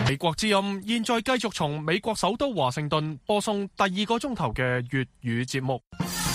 美國之音現在繼續從美國首都華盛頓播送第2個鐘頭嘅粵語節目。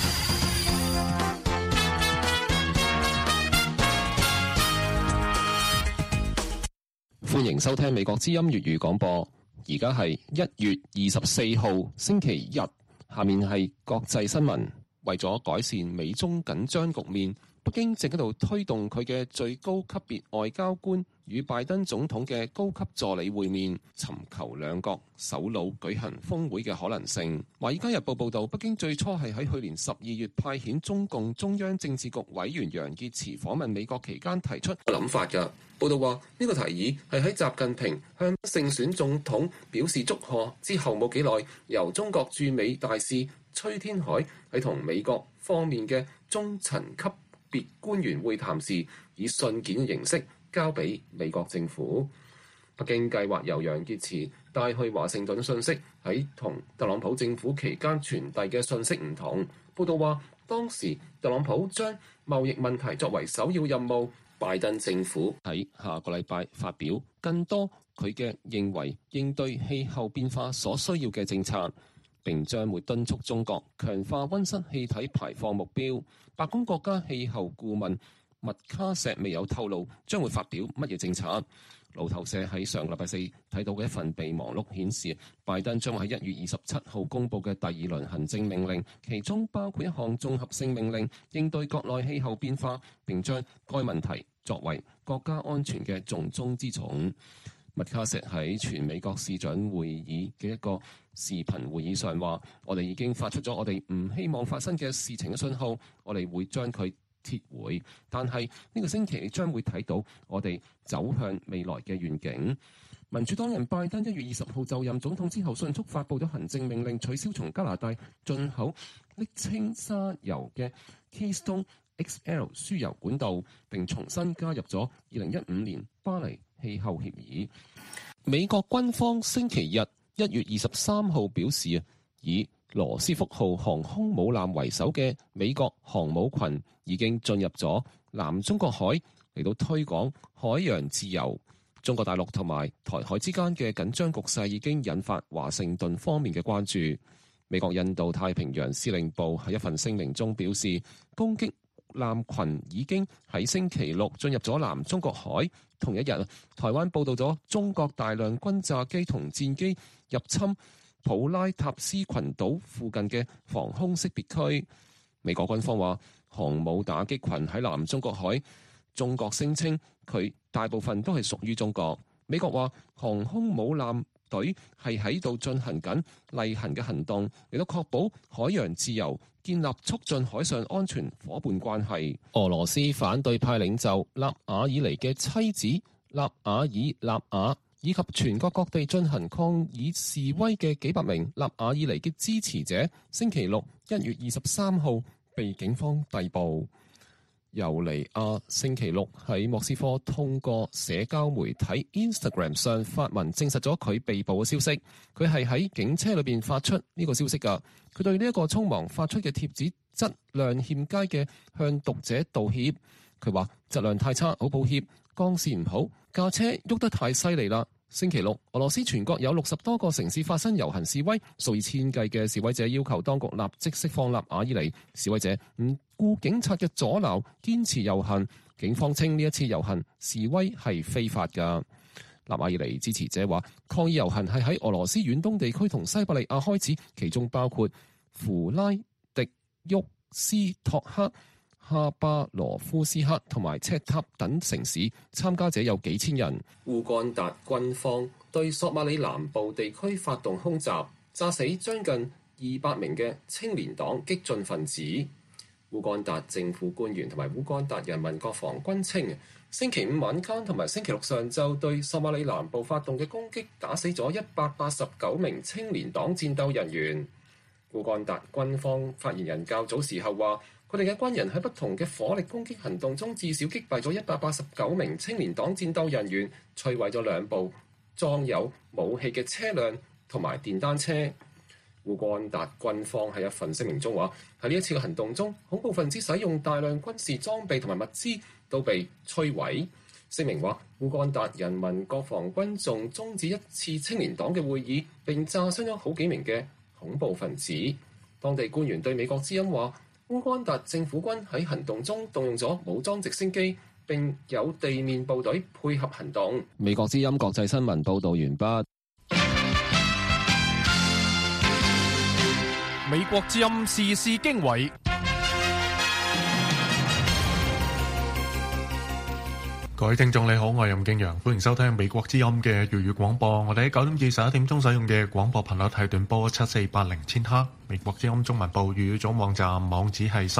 歡迎收聽美國之音粵語廣播。而家係1月24號星期日，下面係國際新聞。為咗改善美中緊張局面，北京正喺度推動佢嘅最高級別外交官與拜登總統嘅高級助理會面，尋求兩國首腦舉行峰會嘅可能性。華爾街日報報道，北京最初係喺去年12月派遣中共中央政治局委員楊潔篪訪問美國期間提出諗法㗎。報道話，呢個提議係喺習近平向勝選總統表示祝賀之後冇幾耐，由中國駐美大使崔天凱喺同美國方面嘅中層級別官員會談時，以信件形式交俾美國政府。北京計劃由楊潔篪帶去華盛頓信息，喺同特朗普政府期間傳遞嘅信息唔同。報道話，當時特朗普將貿易問題作為首要任務，拜登政府喺下個禮拜發表更多佢嘅認為應對氣候變化所需要嘅政策，並將會敦促中國強化溫室氣體排放目標。白宮國家氣候顧問麥卡錫未有透露將會發表乜嘢政策。路透社喺上個禮拜四睇到嘅一份備忘錄顯示，拜登將會喺1月27號公佈嘅第2輪行政命令，其中包括一項綜合性命令，應對國內氣候變化，並將該問題作為國家安全嘅重中之重。麥卡錫喺全美國市長會議嘅一個視頻會議上話：我哋已經發出咗我哋唔希望發生嘅事情嘅信號，我哋會將佢撤回，但係呢個星期你將會睇到我哋走向未來嘅願景。民主黨人拜登1月20號就任總統之後，迅速發布咗行政命令，取消從加拿大進口瀝青沙油嘅 Keystone XL 輸油管道，並重新加入咗2015年巴黎氣候協議。美國軍方星期日1月23號表示，以羅斯福號航空母艦為首嘅美國航母群已經進入咗南中國海，嚟到推廣海洋自由。中國大陸同埋台海之間嘅緊張局勢已經引發華盛頓方面嘅關注。美國印度太平洋司令部喺一份聲明中表示，攻擊艦群已經喺星期六進入咗南中國海。同一日，台灣報道咗中國大量轟炸機同戰機入侵普拉塔斯群島附近嘅防空識別區。美國軍方話，航母打擊群喺南中國海，中國聲稱佢大部分都係屬於中國。美國話，航空母艦隊係喺度進行緊例行嘅行動，嚟到確保海洋自由，建立促進海上安全夥伴關係。俄羅斯反對派領袖納瓦爾尼嘅妻子納瓦爾納瓦以及全國各地進行抗議示威嘅幾百名納瓦爾尼嘅支持者，星期六1月23號被警方逮捕。尤尼亞星期六喺莫斯科通過社交媒體 Instagram 上發文證實咗佢被捕嘅消息。佢係喺警車裏邊發出呢個消息㗎。佢對呢一個匆忙發出嘅貼紙質量欠佳嘅向讀者道歉。佢話質量太差，好抱歉，光線唔好，架車喐得太犀利啦。星期六，俄羅斯全國有60多個城市發生遊行示威，數以千計嘅示威者要求當局立即釋放納瓦爾尼。示威者唔顧警察嘅阻撓，堅持遊行。警方稱呢一次遊行示威係非法㗎。納瓦爾尼支持者話，抗議遊行係喺俄羅斯遠東地區同西伯利亞開始，其中包括弗拉迪沃斯托克、哈巴羅夫斯克同埋赤塔等城市，參加者有幾千人。烏干達軍方對索馬里南部地區發動空襲，炸死將近200名嘅青年黨激進分子。烏干達政府官員同埋烏干達人民國防軍稱，星期五晚間同埋星期六上晝對索馬里南部發動嘅攻擊，打死咗189名青年黨戰鬥人員。烏干達軍方發言人較早時候話，佢哋嘅軍人喺不同嘅火力攻擊行動中，至少擊敗咗189名青年黨戰鬥人員，摧毀咗2部裝有武器嘅車輛同埋電單車。烏干達軍方喺一份聲明中話，喺呢一次嘅行動中，恐怖分子使用大量軍事裝備同埋物資都被摧毀。 聲明話，烏干達人民國防軍仲終止一次青年黨嘅會議，並炸傷咗好幾名嘅恐怖分子。當地官員對美國之音話，烏干達政府軍喺行動中動用咗武裝直升機，並有地面部隊配合行動。美國之音國際新聞報導完畢。 美國之音時事經緯。各位聽眾你好，我係任敬陽，歡迎收聽美國之音嘅粵語廣播。我哋喺9點至11點鐘使用嘅廣播頻率係短波7480千赫。美國之音中文部粵語總網站網址係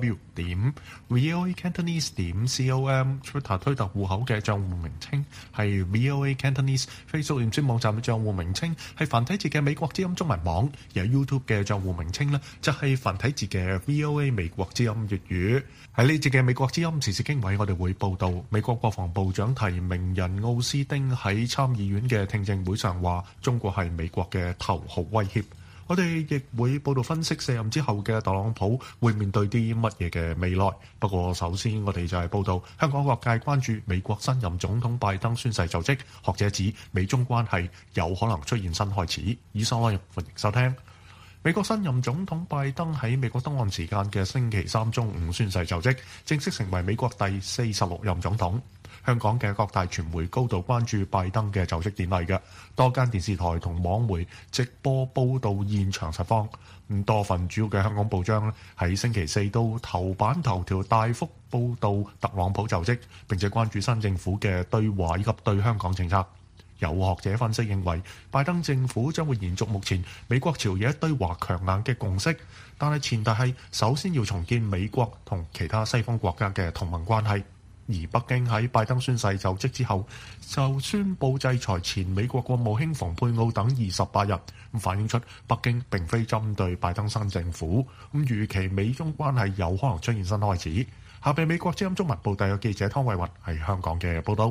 3w.voacantonese.com。Twitter 推特戶口嘅賬戶名稱係 VOA Cantonese。Facebook 臉書網站嘅賬戶名稱係繁體字嘅美國之音中文網。而 YouTube 嘅賬戶名稱呢，就係繁體字嘅 VOA 美國之音粵語。喺呢節嘅美國之音時事經緯，我哋會報道美國國防部長提名人奧斯丁喺參議院嘅聽證會上話，中國係美國嘅頭號威脅。我哋亦會報道分析卸任之後嘅特朗普會面對啲乜嘢嘅未來。不過首先我哋就係報道香港各界關注美國新任總統拜登宣誓就職，學者指美中關係有可能出現新開始。以上內容歡迎收聽。美國新任總統拜登喺美國東岸時間嘅星期三中午宣誓就職，正式成為美國第46任總統。香港嘅各大傳媒高度關注拜登嘅就職典禮嘅，多間電視台同網媒直播報導現場實況。多份主要嘅香港報章喺星期四都頭版頭條大幅報導特朗普就職，並且關注新政府嘅對華以及對香港政策。有學者分析認為，拜登政府將會延續目前美國朝野對華強硬嘅共識，但係前提係首先要重建美國同其他西方國家嘅同盟關係。而北京喺拜登宣誓就職之後，就宣布制裁前美國國務卿蓬佩奧等28人，反映出北京並非針對拜登新政府，預期美中關係有可能出現新開始。下邊美國之音中文部特約記者湯慧雲喺香港嘅報道。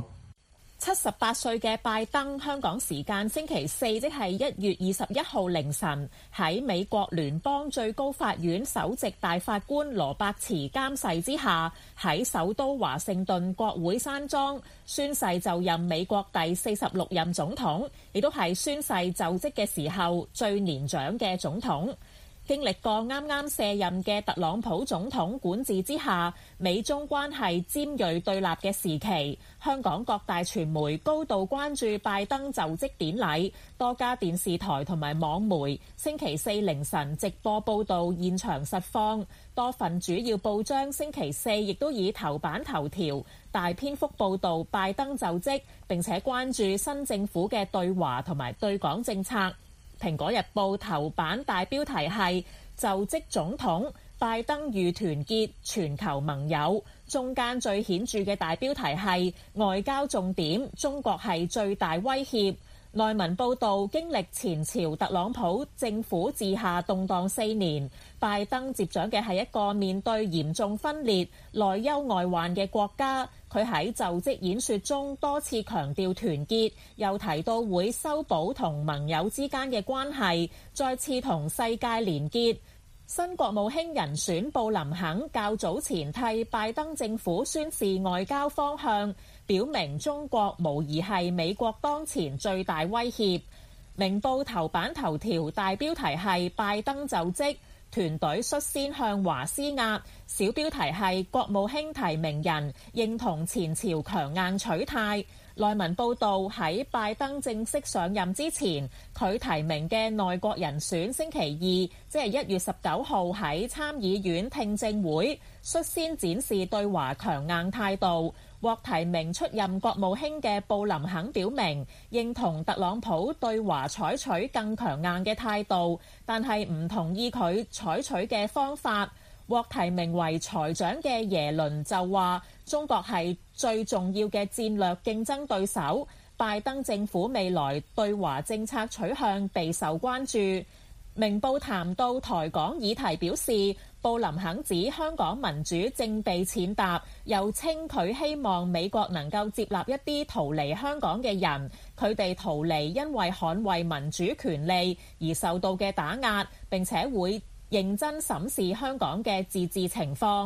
78歲嘅拜登，香港時間星期四，即係1月21號凌晨，喺美國聯邦最高法院首席大法官羅伯茨監誓之下，喺首都華盛頓國會山莊宣誓就任美國第46任總統，亦都係宣誓就職嘅時候最年長嘅總統。經歷過啱啱卸任嘅特朗普總統管治之下，美中關係尖鋭對立嘅時期，香港各大傳媒高度關注拜登就職典禮，多家電視台同埋網媒星期四凌晨直播報導現場實況，多份主要報章星期四亦都以頭版頭條大篇幅報導拜登就職，並且關注新政府嘅對華同埋對港政策。蘋果日報頭版大標題係就職總統，拜登欲團結全球盟友，中間最顯著嘅大標題係外交重點，中國係最大威脅。內文報導，經歷前朝特朗普政府治下動盪4年，拜登接掌嘅係一個面對嚴重分裂、內憂外患嘅國家。佢喺就職演說中多次強調團結，又提到會修補同盟友之間嘅關係，再次同世界連結。新國務卿人選布林肯較早前替拜登政府宣示外交方向，表明中國無疑係美國當前最大威脅。明報頭版頭條大標題係拜登就職，團隊率先向華施壓，小標題係國務卿提名人認同前朝強硬取態。內文報導，喺拜登正式上任之前，佢提名嘅內閣人選星期二，即係1月19號喺參議院聽證會率先展示對華強硬態度。獲提名出任國務卿嘅布林肯表明認同特朗普對華採取更強硬嘅態度，但係唔同意佢採取嘅方法。獲提名為財長嘅耶倫就話中國係最重要嘅戰略競爭對手，拜登政府未來對華政策取向備受關注。明報談到台港議題表示，布林肯指香港民主正被踐踏，又稱佢希望美國能夠接納一啲逃離香港嘅人，佢哋逃離因為捍衛民主權利而受到嘅打壓，並且會認真審視香港嘅自治情況。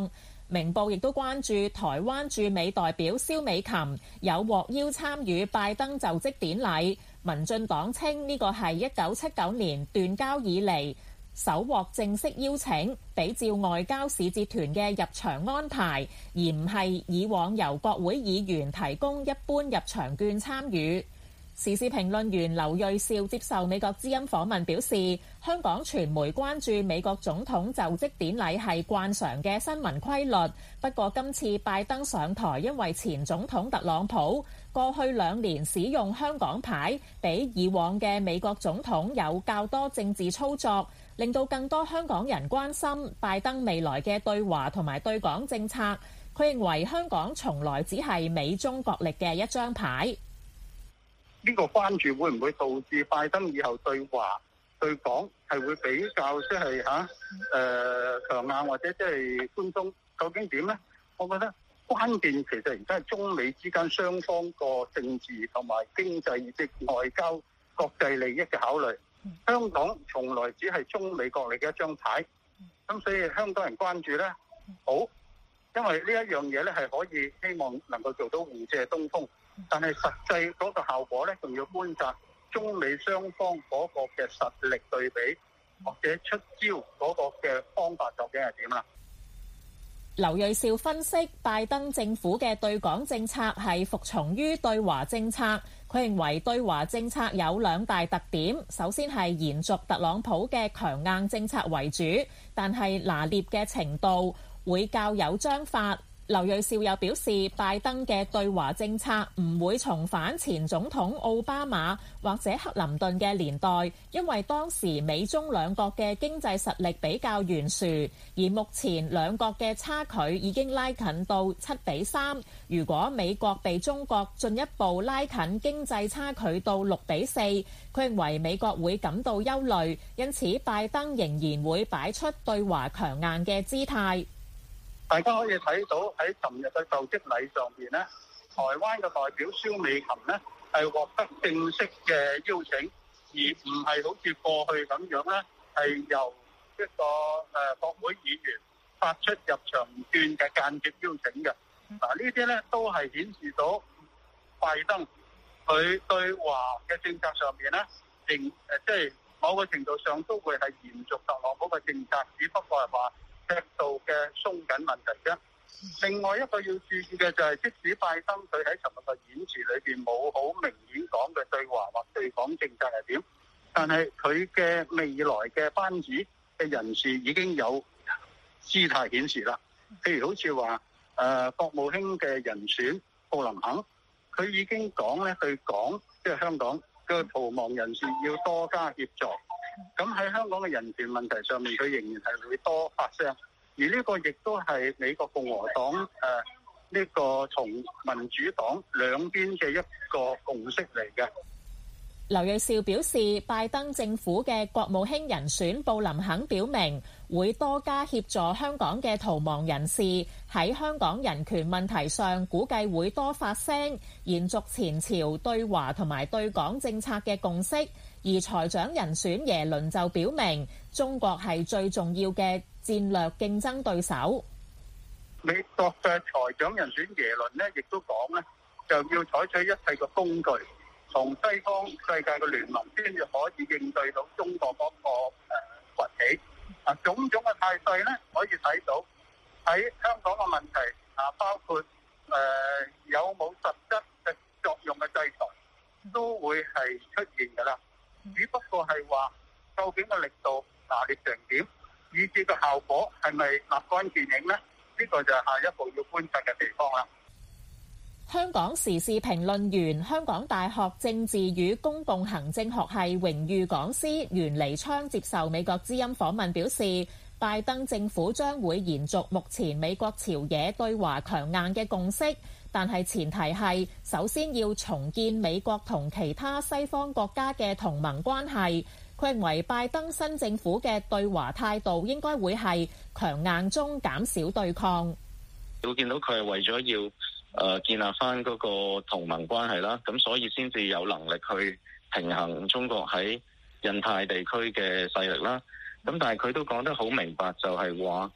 明報亦都關注台灣駐美代表蕭美琴有獲邀參與拜登就職典禮，民進黨稱呢個係1979年斷交以嚟首獲正式邀請，比照外交使節團嘅入場安排，而唔係以往由國會議員提供一般入場券參與。時事評論員劉銳紹接受美國之音訪問表示，香港傳媒關注美國總統就職典禮係慣常嘅新聞規律，不過今次拜登上台，因為前總統特朗普過去2年使用香港牌，比以往嘅美國總統有較多政治操作，令到更多香港人關心拜登未來嘅對華同埋對港政策。佢認為香港從來只係美中角力嘅一張牌。 呢個關注會唔會導致拜登以後對華對港係會比較即係強硬或者即係寬鬆？究竟點呢？我覺得關鍵其實而家係中美之間雙方個政治同埋經濟即外交國際利益嘅考慮。香港從來只係中美角力嘅一張牌，咁所以香港人關注呢，好，因為呢一樣嘢呢係可以希望能夠做到互借東風。但係實際嗰個效果咧，仲要觀察中美雙方嗰個嘅實力對比，或者出招嗰個嘅方法究竟係點啦？ 劉銳紹分析，拜登政府嘅對港政策係服從於對華政策。佢認為對華政策有2大特點，首先係延續特朗普嘅強硬政策為主，但係拿捏嘅程度會較有章法。劉銳紹又表示，拜登嘅對華政策唔會重返前總統奧巴馬或者克林頓嘅年代，因為當時美中兩國嘅經濟實力比較懸殊，而目前兩國嘅差距已經拉近到7-3。如果美國被中國進一步拉近經濟差距到6-4，佢認為美國會感到憂慮，因此拜登仍然會擺出對華強硬嘅姿態。 大家可以睇到喺尋日嘅就職禮上邊咧，台灣嘅代表蕭美琴咧係獲得正式嘅邀請，而唔係好似過去咁樣咧係由一個國會議員發出入場券嘅間接邀請嘅。嗱，呢啲咧都係顯示到拜登佢對華嘅政策上邊咧，即係某個程度上都會係延續特朗普嘅政策，只不過係話尺度嘅鬆緊問題啫。另外一個要注意嘅就係，即使拜登佢喺尋日嘅演辭裏邊冇好明顯講嘅對華或對港政策係點，但係佢嘅未來嘅班子嘅人士已經有姿態顯示啦。譬如好似話國務卿嘅人選布林肯，佢已經講咧對港即係香港嘅逃亡人士要多加協助。咁喺香港嘅人權問題上面，佢仍然係會多發聲，而呢個亦都係美國共和黨呢個同民主黨兩邊嘅一個共識嚟嘅。 劉銳紹表示，拜登政府嘅國務卿人選布林肯表明會多加協助香港嘅逃亡人士，喺香港人權問題上估計會多發聲，延續前朝對華同埋對港政策嘅共識。而財長人選耶倫就表明，中國係最重要嘅戰略競爭對手。 美國嘅財長人選耶倫呢，亦都講呢，就要採取一切嘅工具，同西方世界嘅聯盟先至可以應對到中國嗰個崛起。種種嘅態勢呢，可以睇到喺香港嘅問題包括有冇實質嘅作用嘅制裁，都會係出現㗎啦。只不過係話，究竟個力度拿捏成點，以至個效果係咪立竿見影呢？呢個就係下一步要觀察嘅地方啦。 香港時事評論員、香港大學政治與公共行政學系榮譽講師袁彌昌接受美國之音訪問表示，拜登政府將會延續目前美國朝野對華強硬嘅共識，但係前提係首先要重建美國同其他西方國家嘅同盟關係。佢認為拜登新政府嘅對華態度應該會係強硬中減少對抗。 會見到佢係為咗要建立翻嗰個同盟關係啦，咁所以先至有能力去平衡中國喺印太地區嘅勢力啦。咁但係佢都講得好明白，就係話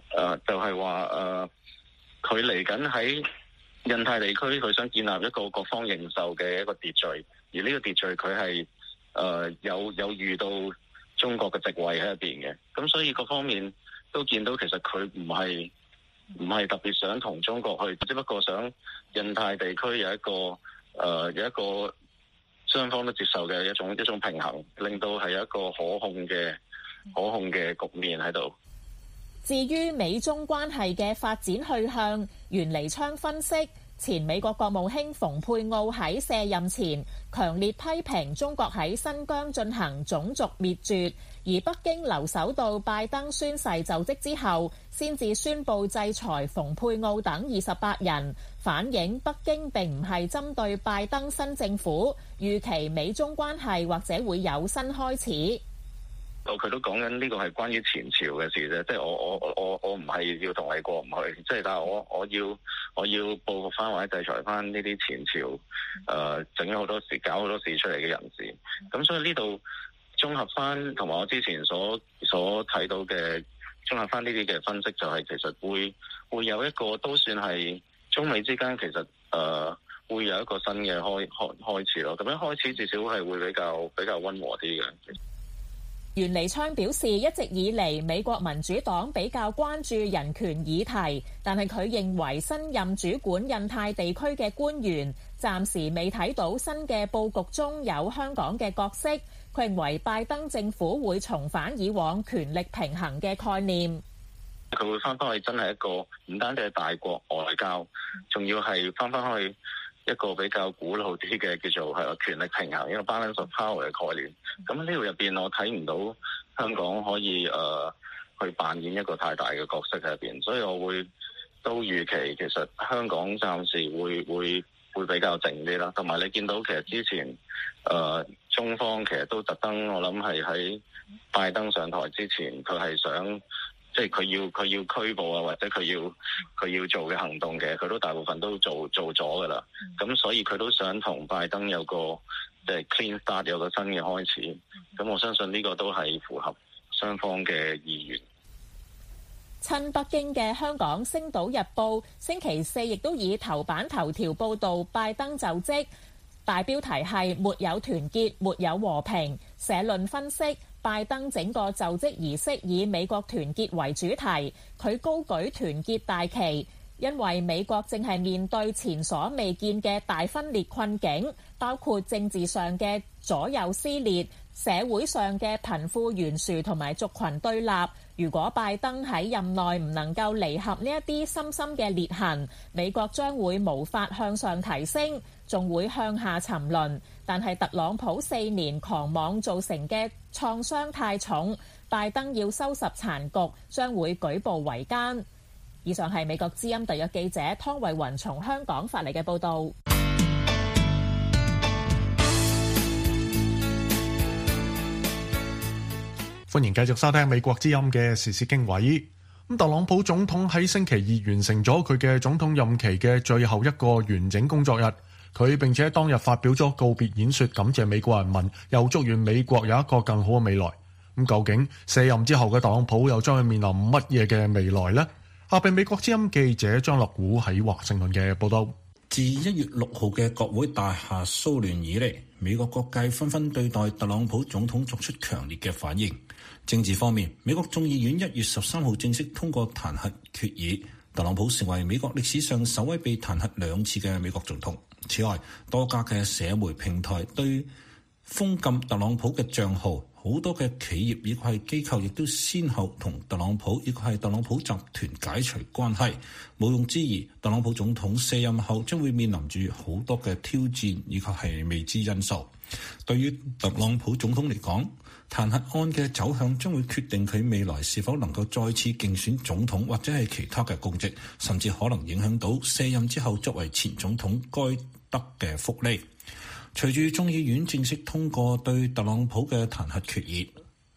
就係話佢嚟緊喺印太地區，佢想建立一個各方認受嘅一個秩序，而呢個秩序佢係有遇到中國嘅席位喺入邊嘅，咁所以各方面都見到其實佢唔係特別想同中國去，只不過想印太地區有一個雙方都接受嘅一種平衡，令到係有一個可控嘅局面喺度。 至於美中關係嘅發展去向，袁彌昌分析，前美國國務卿蓬佩奧喺卸任前強烈批評中國喺新疆進行種族滅絕，而北京留守到拜登宣誓就職之後先至宣布制裁蓬佩奧等28人，反映北京並唔係針對拜登新政府，預期美中關係或者會有新開始。 佢都講緊呢個係關於前朝嘅事啫，即係我唔係要同你過唔去，即係但係我要報復翻或者制裁翻呢啲前朝整咗好多事、搞好多事出嚟嘅人士。咁所以呢度綜合翻同埋我之前所睇到嘅綜合翻呢啲嘅分析，就係其實會有一個都算係中美之間其實會有一個新嘅開始咯。咁樣開始至少係會比較溫和啲嘅。 袁彌昌表示，一直以嚟美國民主黨比較關注人權議題，但係佢認為新任主管印太地區嘅官員暫時未睇到新嘅佈局中有香港嘅角色。佢認為拜登政府會重返以往權力平衡嘅概念。 佢會翻去真係一個唔單止係大國外交，仲要係翻去一個比較古老啲嘅叫做係權力平衡，一個 balance of power 嘅概念。咁呢度入邊，我睇唔到香港可以去扮演一個太大嘅角色喺入邊，所以我都預期其實香港暫時會比較靜啲啦。同埋你見到其實之前中方其實都特登，我諗係喺拜登上台之前，佢係想。即係佢要拘捕啊，或者佢要做嘅行動嘅，佢都大部分都做咗㗎啦。咁所以佢都想同拜登有個即係 clean start， 有個新嘅開始。咁我相信呢個都係符合雙方嘅意願。 親北京嘅香港《星島日報》星期四亦都以頭版頭條報導拜登就職，大標題係沒有團結，沒有和平。社論分析，拜登整個就職儀式以美國團結為主題，佢高舉團結大旗，因為美國正係面對前所未見嘅大分裂困境，包括政治上嘅左右撕裂、社會上嘅貧富懸殊同埋族群對立。如果拜登喺任內唔能夠彌合呢一啲深深嘅裂痕，美國將會無法向上提升，仲會向下沉淪。但係特朗普4年狂妄造成嘅創傷太重，拜登要收拾殘局將會舉步維艱。以上係美國之音特約記者湯慧雲從香港發嚟嘅報導。 歡迎繼續收聽美國之音嘅時事經緯。特朗普總統喺星期二完成咗佢嘅總統任期嘅最後一個完整工作日，佢並且當日發表咗告別演說，感謝美國人民，又祝願美國有一個更好嘅未來。究竟卸任之後嘅特朗普又將會面臨乜嘢嘅未來呢？下邊美國之音記者張樂古喺華盛頓嘅報道。 自1月6號嘅國會大廈騷亂以嚟，美國各界紛紛對待特朗普總統作出強烈嘅反應。政治方面，美國眾議院1月13號正式通過彈劾決議，特朗普成為美國歷史上首位被彈劾2次嘅美國總統。此外，多家嘅社媒平台對封禁特朗普嘅賬號，好多嘅企業以及係機構亦都先後同特朗普以及係特朗普集團解除關係。毋庸置疑，特朗普總統卸任後將會面臨住好多嘅挑戰以及係未知因素。對於特朗普總統嚟講，彈劾案嘅走向將會決定佢未來是否能夠再次競選總統或者係其他嘅公職，甚至可能影響到卸任之後作為前總統該得嘅福利。隨住眾議院正式通過對特朗普嘅彈劾決議，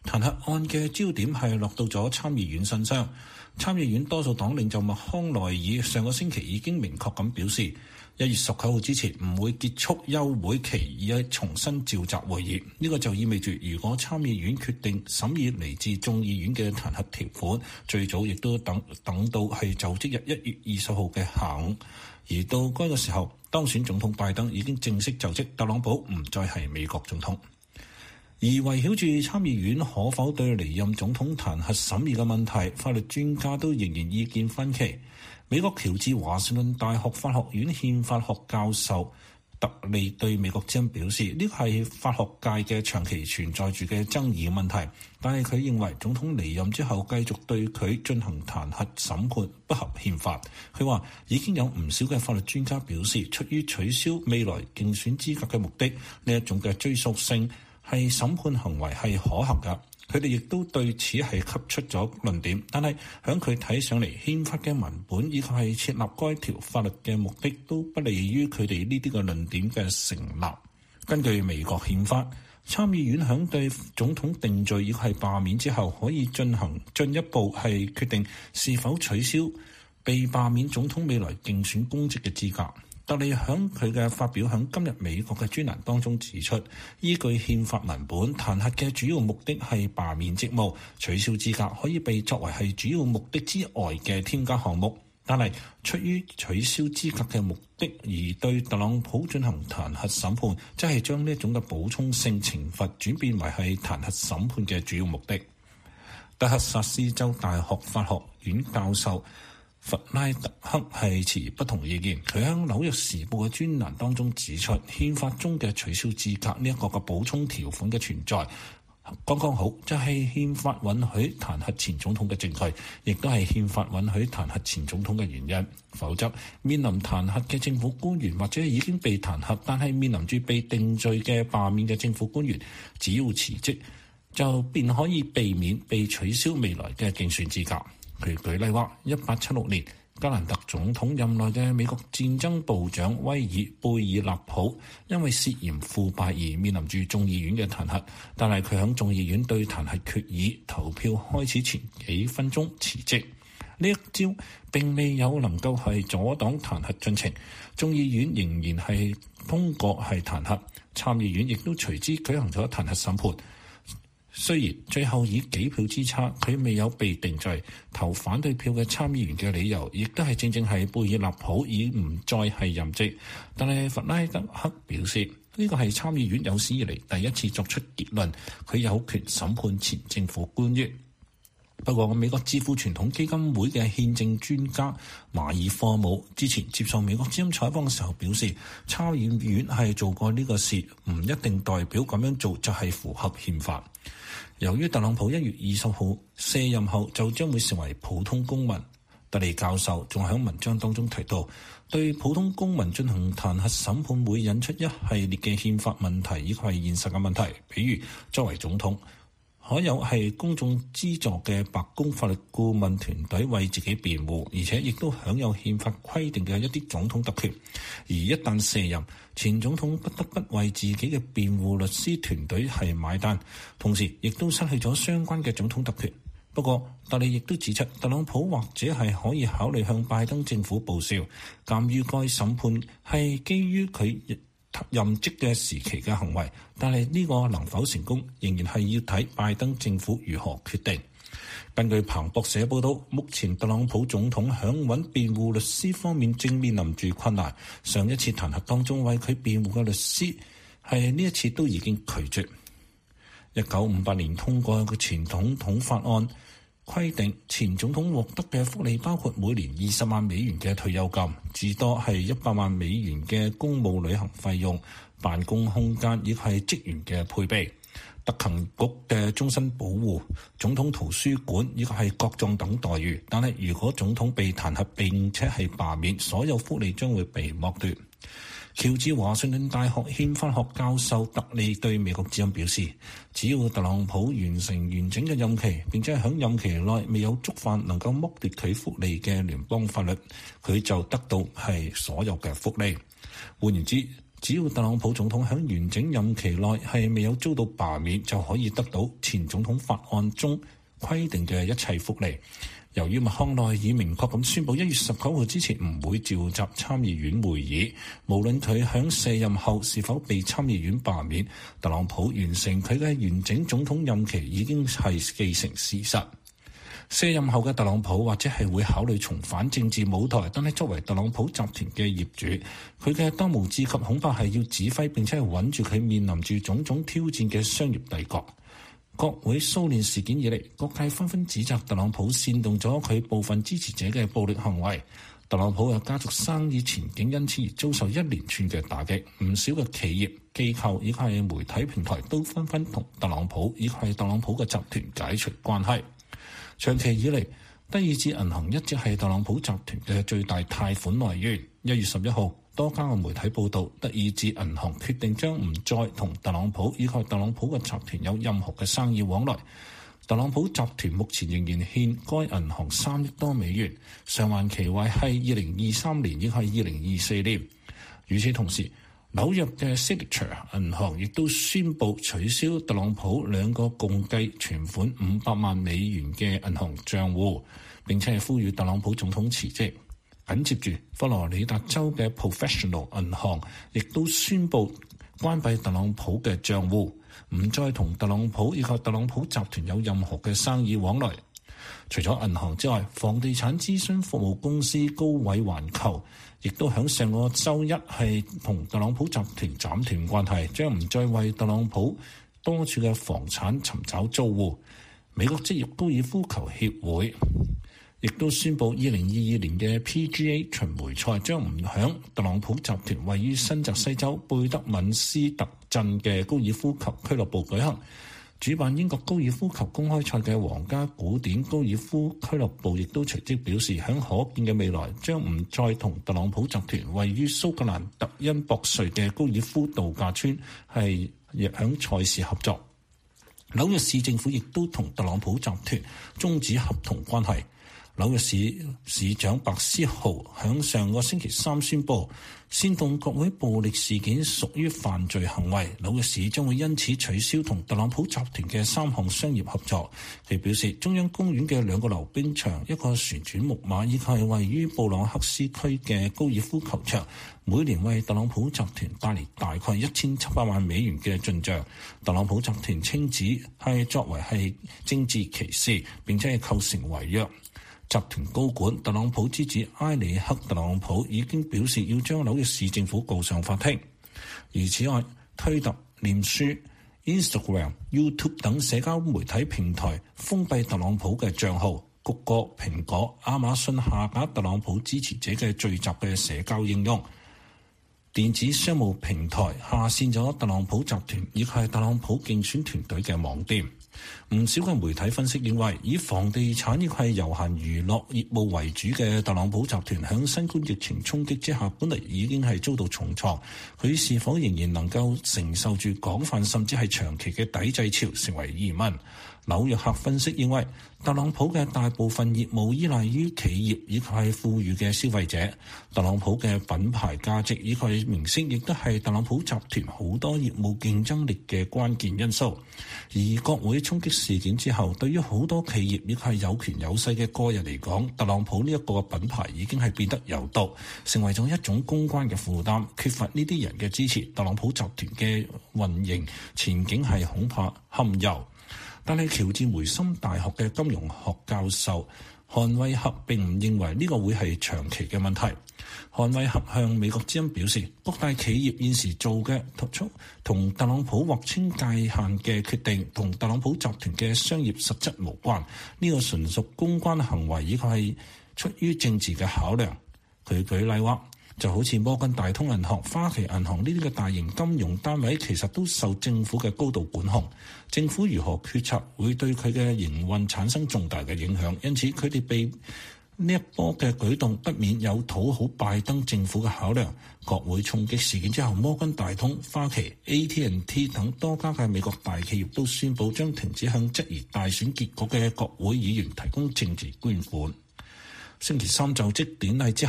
彈劾案嘅焦點係落到咗參議院身上。參議院多數黨領袖麥康奈爾上個星期已經明確咁表示，1月19號之前唔會結束休會期，而係重新召集會議。呢個就意味住，如果參議院決定審議嚟自眾議院嘅彈劾條款，最早亦都等到係就職日1月20號嘅下午。而到該個時候，當選總統拜登已經正式就職，特朗普唔再係美國總統。而圍繞住參議院可否對離任總統彈劾審議嘅問題，法律專家都仍然意見分歧。美國喬治華盛頓大學法學院憲法學教授特利對美國之音表示，呢個係法學界嘅長期存在住嘅爭議問題，但係佢認為總統離任之後繼續對佢進行彈劾審判不合憲法。佢話已經有唔少嘅法律專家表示，出於取消未來競選資格嘅目的，呢一種嘅追溯性係審判行為係可行㗎。佢哋亦都對此係給出咗論點，但係響佢睇上嚟，憲法嘅文本以及係設立該條法律嘅目的都不利於佢哋呢啲嘅論點嘅成立。根據美國憲法，參議院響對總統定罪以及係罷免之後，可以進一步係決定是否取消被罷免總統未來競選公職嘅資格。特利響佢嘅發表響今日美國嘅專欄當中指出，依據憲法文本，彈劾嘅主要目的係罷免職務，取消資格可以被作為係主要目的之外嘅添加項目。但係出於取消資格嘅目的而對特朗普進行彈劾審判，即係將呢一種嘅補充性懲罰轉變為係彈劾審判嘅主要目的。德克薩斯州大學法學院教授弗拉特克係持不同意見，佢喺紐約時報嘅專欄當中指出，憲法中嘅取消資格呢一個嘅補充條款嘅存在，剛剛好就係憲法允許彈劾前總統嘅證據，亦都係憲法允許彈劾前總統嘅原因。否則，面臨彈劾嘅政府官員或者已經被彈劾，但係面臨住被定罪嘅罷免嘅政府官員，只要辭職，就便可以避免被取消未來嘅競選資格。佢舉例話，1876年加蘭特總統任內嘅美國戰爭部長威爾貝爾納普因為涉嫌腐敗而面臨住眾議院嘅彈劾，但係佢喺眾議院對彈劾決議投票開始前幾分鐘辭職。呢一招並未有能夠係阻擋彈劾進程，眾議院仍然係通過係彈劾，參議院亦都隨之舉行咗彈劾審判。雖然最後以幾票之差，佢未有被定罪，投反對票嘅參議員嘅理由，亦都係正正係貝爾納普已唔再係任職。但係弗拉德克表示，呢個係參議院有史以嚟第一次作出結論，佢有權審判前政府官員。不過，美國智庫傳統基金會嘅憲政專家馬爾科姆之前接受美國之音採訪嘅時候表示，參議院係做過呢個事，唔一定代表咁樣做就係符合憲法。由於特朗普1月20號卸任後就將會成為普通公民，特利教授仲喺文章當中提到，對普通公民進行彈劾審判會引出一系列嘅憲法問題，以及係現實嘅問題，比如作為總統，可有係公眾資助嘅白宮法律顧問團隊為自己辯護，而且亦都享有憲法規定嘅一啲總統特權。而一旦卸任，前總統不得不為自己嘅辯護律師團隊係買單，同時亦都失去咗相關嘅總統特權。不過，特利亦都指出，特朗普或者係可以考慮向拜登政府報銷，鑑於該審判係基於佢任職嘅時期嘅行為，但係呢個能否成功，仍然係要睇拜登政府如何決定。根據彭博社報道，目前特朗普總統響揾辯護律師方面正面臨住困難。上一次彈劾當中為佢辯護嘅律師係呢一次都已經拒絕。1958年通過嘅前總統法案規定，前總統獲得嘅福利包括每年20萬美元嘅退休金，至多係100萬美元嘅公務旅行費用、辦公空間以及係職員嘅配備、特勤局嘅終身保護、總統圖書館以及係國葬等待遇。但係如果總統被彈劾並且係罷免，所有福利將會被剝奪。喬治華盛頓大學憲法學教授特利對美國之音表示，只要特朗普完成完整嘅任期，並且喺任期內未有觸犯能夠剝奪佢福利嘅聯邦法律，佢就得到係所有嘅福利。換言之， 只要特朗普總統喺完整任期內係未有遭到罷免，就可以得到前總統法案中規定嘅一切福利。由於麥康奈已明確咁宣布1月19號之前唔會召集參議院會議，無論佢喺卸任後是否被參議院罷免，特朗普完成佢嘅完整總統任期已經係既成事實。卸任後嘅特朗普或者係會考慮重返政治舞台，但係作為特朗普集團嘅業主，佢嘅當務之急恐怕係要指揮並且係穩住佢面臨住種種挑戰嘅商業帝國。國會騷亂事件以嚟，各界紛紛指責特朗普煽動咗佢部分支持者嘅暴力行為。特朗普嘅家族生意前景因此而遭受一連串嘅打擊，唔少嘅企業、機構以及係媒體平台都紛紛同特朗普以及係特朗普嘅集團解除關係。長期以嚟，德意志銀行一直係特朗普集團嘅最大貸款來源。1月11號，多家嘅媒體報道，德意志銀行決定將唔再同特朗普以及特朗普嘅集團有任何嘅生意往來。特朗普集團目前仍然欠該銀行3億多美元，償還期為係2023年以及2024年。與此同時，紐約嘅 Signature 銀行亦都宣布取消特朗普2個共計存款500萬美元嘅銀行帳戶，並且係呼籲特朗普總統辭職。緊接住，佛羅里達州嘅 Professional 銀行亦都宣布關閉特朗普嘅帳戶，唔再同特朗普以及特朗普集團有任何嘅生意往來。除咗銀行之外，房地產諮詢服務公司高偉環球亦都喺上個週一係同特朗普集團斬斷關係，將唔再為特朗普多處嘅房產尋找租戶。美國職業高爾夫球協會亦都宣布2022年嘅 PGA 巡迴賽將唔響特朗普集團位於新澤西州貝德敏斯特鎮嘅高爾夫球俱樂部舉行。主辦英國高爾夫球公開賽嘅皇家古典高爾夫俱樂部亦都隨即表示，喺可見嘅未來將唔再同特朗普集團位於蘇格蘭特恩博瑞嘅高爾夫度假村係亦響賽事合作。紐約市政府亦都同特朗普集團終止合同關係。紐約市市長白思豪響上個星期三宣布，煽動國會暴力事件屬於犯罪行為，紐約市將會因此取消同特朗普集團嘅3項商業合作。佢表示，中央公園嘅2個溜冰場、1個旋轉木馬以及係位於布朗克斯區嘅高爾夫球場，每年為特朗普集團帶嚟大概1700萬美元嘅進帳。特朗普集團稱指係作為係政治歧視，並且係構成違約。集團高管特朗普之子埃里克特朗普已經表示要將紐約市政府告上法庭。而此外，推特、臉書、Instagram、YouTube 等社交媒體平台封閉特朗普嘅帳號，谷歌、蘋果、亞馬遜下架特朗普支持者嘅聚集嘅社交應用。電子商務平台下線咗特朗普集團以及係特朗普競選團隊嘅網店。唔少嘅媒體分析認為，以房地產亦係休閒娛樂業務為主嘅特朗普集團響新冠疫情衝擊之下，本嚟已經係遭到重創，佢是否仍然能夠承受住廣泛甚至係長期嘅抵制潮，成為疑問。紐約客分析認為，特朗普嘅大部分業務依賴於企業以及係富裕嘅消費者。特朗普嘅品牌價值以及名聲亦都係特朗普集團好多業務競爭力嘅關鍵因素。而國會衝擊事件之後，對於好多企業亦係有權有勢嘅個人嚟講，特朗普呢一個品牌已經係變得有毒，成為咗一種公關嘅負擔。缺乏呢啲人嘅支持，特朗普集團嘅運營前景係恐怕堪憂。但係喬治梅森大學嘅金融學教授韓惠合並唔認為呢個會係長期嘅問題。韓惠合向美國之音表示，各大企業現時做嘅同特朗普劃清界限嘅決定，同特朗普集團嘅商業實質無關，呢個純屬公關行為，以及係出於政治嘅考量。佢舉例話，就好似摩根大通銀行、花旗銀行呢啲嘅大型金融單位，其實都受政府嘅高度管控。政府如何決策，會對佢嘅營運產生重大嘅影響。因此，佢哋被呢一波嘅舉動不免有討好拜登政府嘅考量。國會衝擊事件之後，摩根大通、花旗、AT&T 等多家嘅美國大企業都宣布將停止向質疑大選結果嘅國會議員提供政治捐款。星期三就職典禮之後，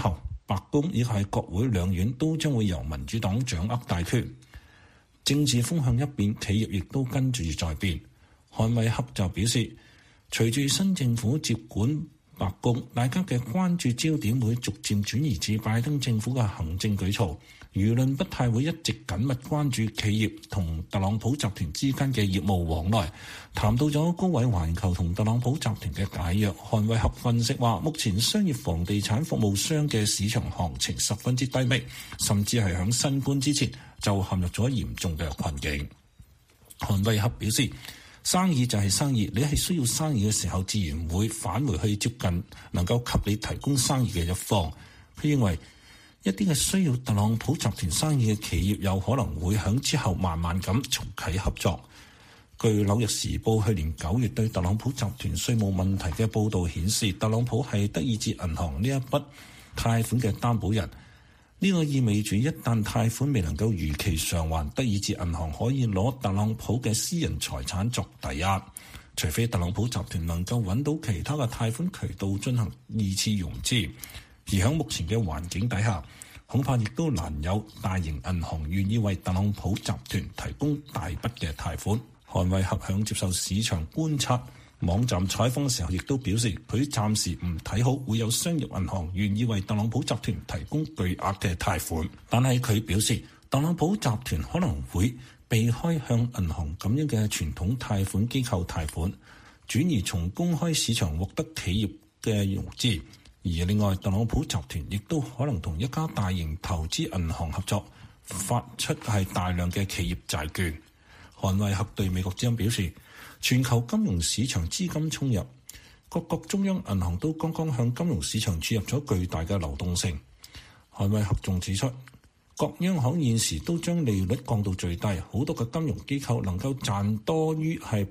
白宮以及係國會兩院都將會由民主黨掌握大權。政治風向一變，企業亦都跟住在變。韓衛克就表示，隨住新政府接管白宮，大家嘅關注焦點會逐漸轉移至拜登政府嘅行政舉措，輿論不太會一直緊密關注企業同特朗普集團之間嘅業務往來。談到咗高位環球同特朗普集團嘅解約，韓衛克分析話，目前商業房地產服務商嘅市場行情十分之低迷，甚至係響新冠之前就陷入咗嚴重嘅困境。韓衛克表示，生意就係生意，你係需要生意嘅時候，自然會返回去接近能夠給你提供生意嘅一方。佢認為一啲嘅需要特朗普集團生意嘅企業有可能會響之後慢慢咁重啟合作。據紐約時報去年9月對特朗普集團稅務問題嘅報導顯示，特朗普係德意志銀行呢一筆貸款嘅擔保人。呢個意味住一旦貸款未能夠如期償還，德意志銀行可以攞特朗普嘅私人財產作抵押，除非特朗普集團能夠揾到其他嘅貸款渠道進行二次融資。而喺目前嘅環境底下，恐怕亦都難有大型銀行願意為特朗普集團提供大筆嘅貸款。韓衛克響接受市場觀察網站採訪嘅時候，亦都表示佢暫時唔睇好會有商業銀行願意為特朗普集團提供巨額嘅貸款。但係佢表示，特朗普集團可能會避開向銀行咁樣嘅傳統貸款機構貸款，轉而從公開市場獲得企業嘅融資。而另外，特朗普集團亦都可能同一家大型投資銀行合作，發出係大量嘅企業債券。韓衛克對美國之音表示，全球金融市場資金衝入，各國中央銀行都剛剛向金融市場注入咗巨大嘅流動性。韓衛克仲指出，各央行現時都將利率降到最低，好多嘅金融機構能夠賺多於係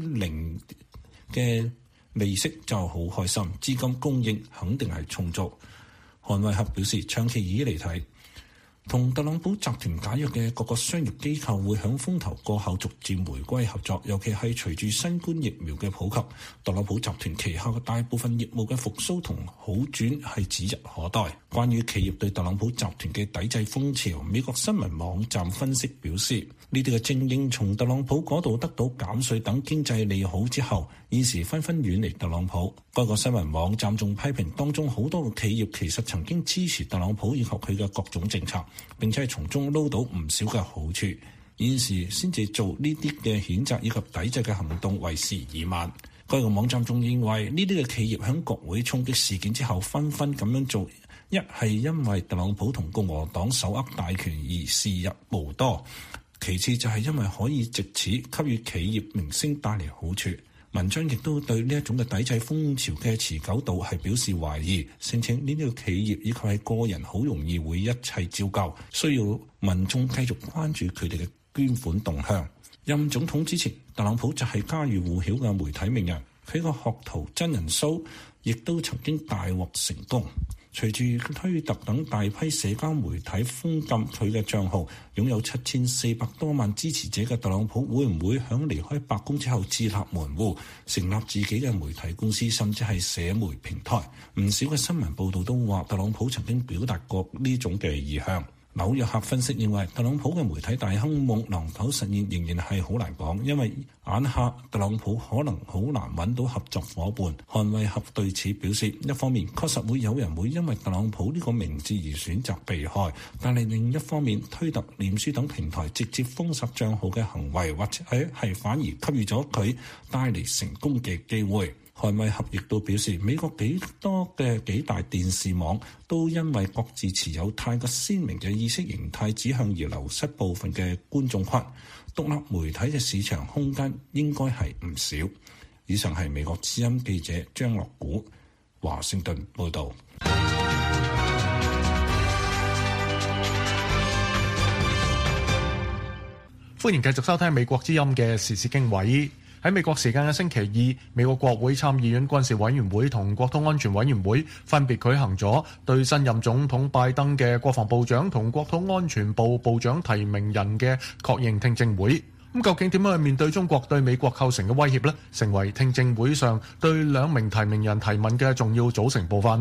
0%嘅利息就好開心，資金供應肯定係充足。韓衛克表示，長期以嚟睇，同特朗普集團解約嘅各個商業機構會響風頭過後逐漸回歸合作，尤其係隨住新冠疫苗嘅普及，特朗普集團旗下嘅大部分業務嘅復甦同好轉係指日可待。關於企業對特朗普集團嘅抵制風潮，美國新聞網站分析表示，呢啲嘅精英從特朗普嗰度得到減稅等經濟利好之後，現時紛紛遠離特朗普。該個新聞網站仲批評當中好多嘅企業其實曾經支持特朗普以及佢嘅各種政策，並且係從中撈到唔少嘅好處。現時先至做呢啲嘅譴責以及抵制嘅行動，為時已晚。該個網站仲認為呢啲嘅企業喺國會衝擊事件之後紛紛咁樣做，一係因為特朗普同共和黨手握大權而視入無多，其次就係因為可以藉此給予企業明星帶嚟好處。文章亦都對呢一種嘅抵制風潮嘅持久度係表示懷疑，聲稱呢啲嘅企業以及係個人好容易會一切照舊，需要民眾繼續關注佢哋嘅捐款動向。任總統之前，特朗普就係家喻戶曉嘅媒體名人，佢個學徒真人 show 亦都曾經大獲成功。隨住推特等大批社交媒體封禁佢嘅帳號，擁有7400多萬支持者嘅特朗普會唔會響離開白宮之後自立門戶，成立自己嘅媒體公司，甚至係社媒平台？唔少嘅新聞報導都話特朗普曾經表達過呢種嘅意向。紐約客分析認為，特朗普嘅媒體大亨夢能否實現仍然係好難講，因為眼下特朗普可能好難揾到合作夥伴。韓衛克對此表示，一方面確實會有人會因為特朗普呢個名字而選擇避開，但係另一方面，推特、臉書等平台直接封殺帳號嘅行為，或者係反而給予咗佢帶嚟成功嘅機會。韓衛克亦都表示，美國幾大電視網都因為各自持有太過鮮明嘅意識形態指向而流失部分嘅觀眾群，獨立媒體嘅市場空間應該係唔少。以上係美國之音記者張樂古華盛頓報導。 歡迎繼續收聽美國之音嘅時事經緯。喺美國時間嘅星期二，美國國會參議院軍事委員會同國土安全委員會分別舉行咗對新任總統拜登嘅國防部長同國土安全部部長提名人嘅確認聽證會。究竟點樣去面對中國對美國構成嘅威脅呢？成為聽證會上對兩名提名人提問嘅重要組成部分。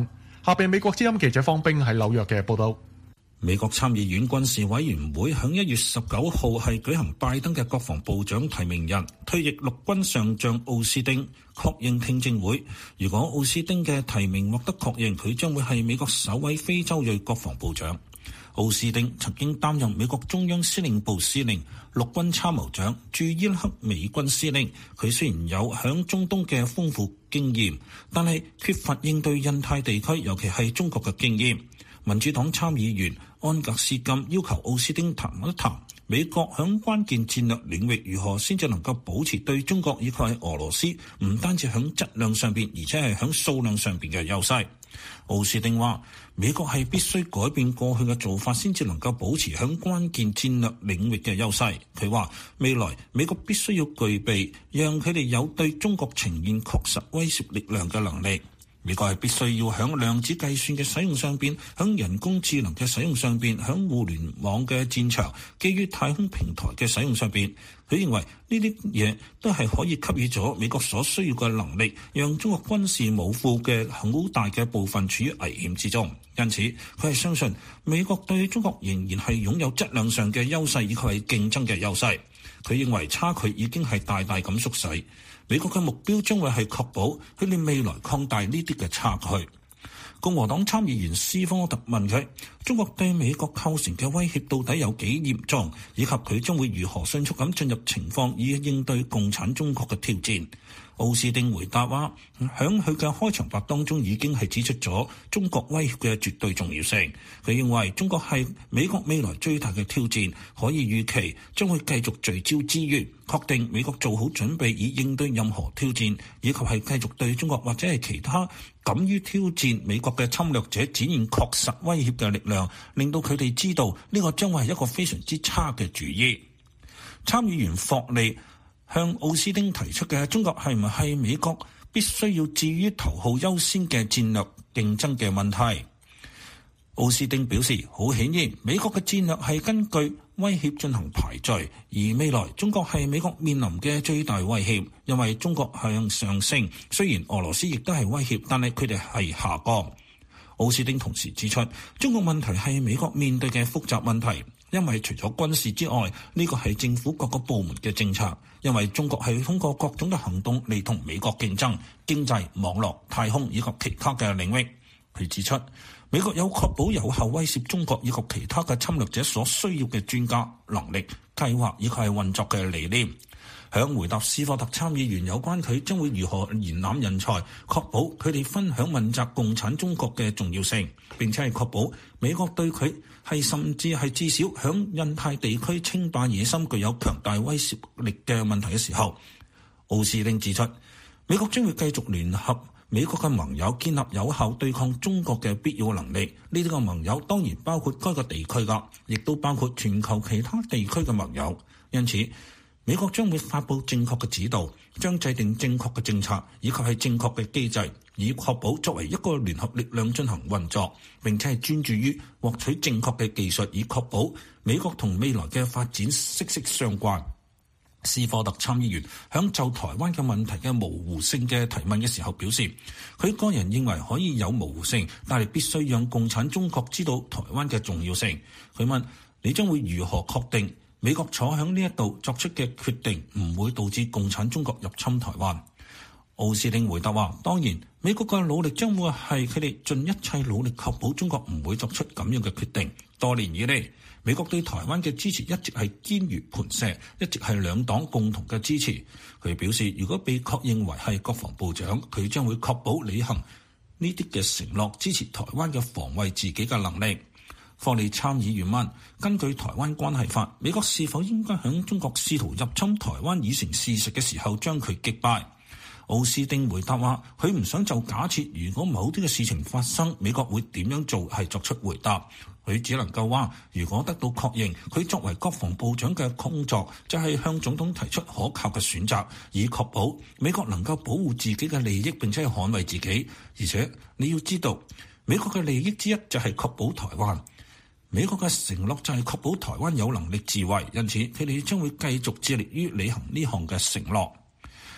下邊美國之音記者方冰喺紐約嘅報導。 美國參議院軍事委員會喺1月19號係舉行拜登嘅國防部長提名人，退役陸軍上將奧斯汀確認聽證會。如果奧斯汀嘅提名獲得確認，佢將會係美國首位非洲裔國防部長。奧斯汀曾經擔任美國中央司令部司令、陸軍參謀長、駐伊拉克美軍司令。佢雖然有響中東嘅豐富經驗，但係缺乏應對印太地區，尤其係中國嘅經驗。民主黨參議員安格斯金要求奧斯汀談一談美國響關鍵戰略領域如何先至能夠保持對中國以及係俄羅斯唔單止響質量上邊，而且係響數量上邊嘅優勢。奧斯汀話：美國係必須改變過去嘅做法，先至能夠保持響關鍵戰略領域嘅優勢。佢話未來美國必須要具備讓佢哋有對中國呈現確實威懾力量嘅能力。美國係必須要響量子計算嘅使用上邊，響人工智能嘅使用上邊，響互聯網嘅戰場，基於太空平台嘅使用上邊。佢認為呢啲嘢都係可以給予咗美國所需要嘅能力，讓中國軍事武庫嘅好大嘅部分處於危險之中。因此，佢係相信美國對中國仍然係擁有質量上嘅優勢，以及係競爭嘅優勢。佢認為差距已經係大大咁縮細。美國嘅目標將會係確保佢哋未來擴大呢啲嘅差距。共和黨參議員斯科特問佢：中國對美國構成嘅威脅到底有幾嚴重，以及佢將會如何迅速咁進入情況以應對共產中國嘅挑戰？奧斯汀回答話：響佢嘅開場白當中已經係指出咗中國威脅嘅絕對重要性。佢認為中國係美國未來最大嘅挑戰，可以預期將會繼續聚焦資源，確定美國做好準備以應對任何挑戰，以及係繼續對中國或者係其他敢於挑戰美國嘅侵略者展現確實威脅嘅力量，令到佢哋知道呢個將會係一個非常之差嘅主意。參議員霍利向奧斯汀提出嘅中國係唔係美國必須要置於頭號優先嘅戰略競爭嘅問題，奧斯汀表示，好顯然美國嘅戰略係根據威脅進行排序，而未來中國係美國面臨嘅最大威脅，因為中國向上升，雖然俄羅斯亦都係威脅，但係佢哋係下降。奧斯汀同時指出，中國問題係美國面對嘅複雜問題，因為除咗軍事之外，呢個係政府各個部門嘅政策，因為中國係通過各種嘅行動嚟同美國競爭，經濟、網絡、太空以及其他嘅領域。佢指出，美國有確保有效威懾中國以及其他嘅侵略者所需要嘅專家、能力、計劃以及係運作嘅理念。響回答斯科特參議員有關佢將會如何延攬人才，確保佢哋分享問責共產中國嘅重要性，並且係確保美國對佢係甚至係至少響印太地區稱霸野心具有強大威懾力嘅問題嘅時候，奧斯汀指出，美國將會繼續聯合美國嘅盟友，建立有效對抗中國嘅必要能力。呢啲個盟友當然包括該個地區㗎，亦都包括全球其他地區嘅盟友。因此，美國將會發布正確嘅指導，將制定正確嘅政策，以及係正確嘅機制，以確保作為一個聯合力量進行運作，並且係專注於獲取正確嘅技術，以確保美國同未來嘅發展息息相關。斯科特參議員響就台灣嘅問題嘅模糊性嘅提問嘅時候表示，佢個人認為可以有模糊性，但係必須讓共產中國知道台灣嘅重要性。佢問：你將會如何確定美國坐響呢一度作出嘅決定唔會導致共產中國入侵台灣？奧斯汀回答話：當然，美國嘅努力將會係佢哋盡一切努力確保中國唔會作出咁樣嘅決定。多年以嚟，美國對台灣嘅支持一直係堅如磐石，一直係兩黨共同嘅支持。佢表示，如果被確認為係國防部長，佢將會確保履行呢啲嘅承諾，支持台灣嘅防衛自己嘅能力。霍利參議員問：根據台灣關係法，美國是否應該響中國試圖入侵台灣已成事實嘅時候將佢擊敗？奧斯汀回答話：佢唔想就假設如果某啲嘅事情發生，美國會點樣做係作出回答。佢只能夠話，如果得到確認，佢作為國防部長嘅工作就係向總統提出可靠嘅選擇，以確保美國能夠保護自己嘅利益，並且係捍衛自己。而且你要知道，美國嘅利益之一就係確保台灣。美國嘅承諾就係確保台灣有能力自衛，因此佢哋將會繼續致力於履行呢項嘅承諾。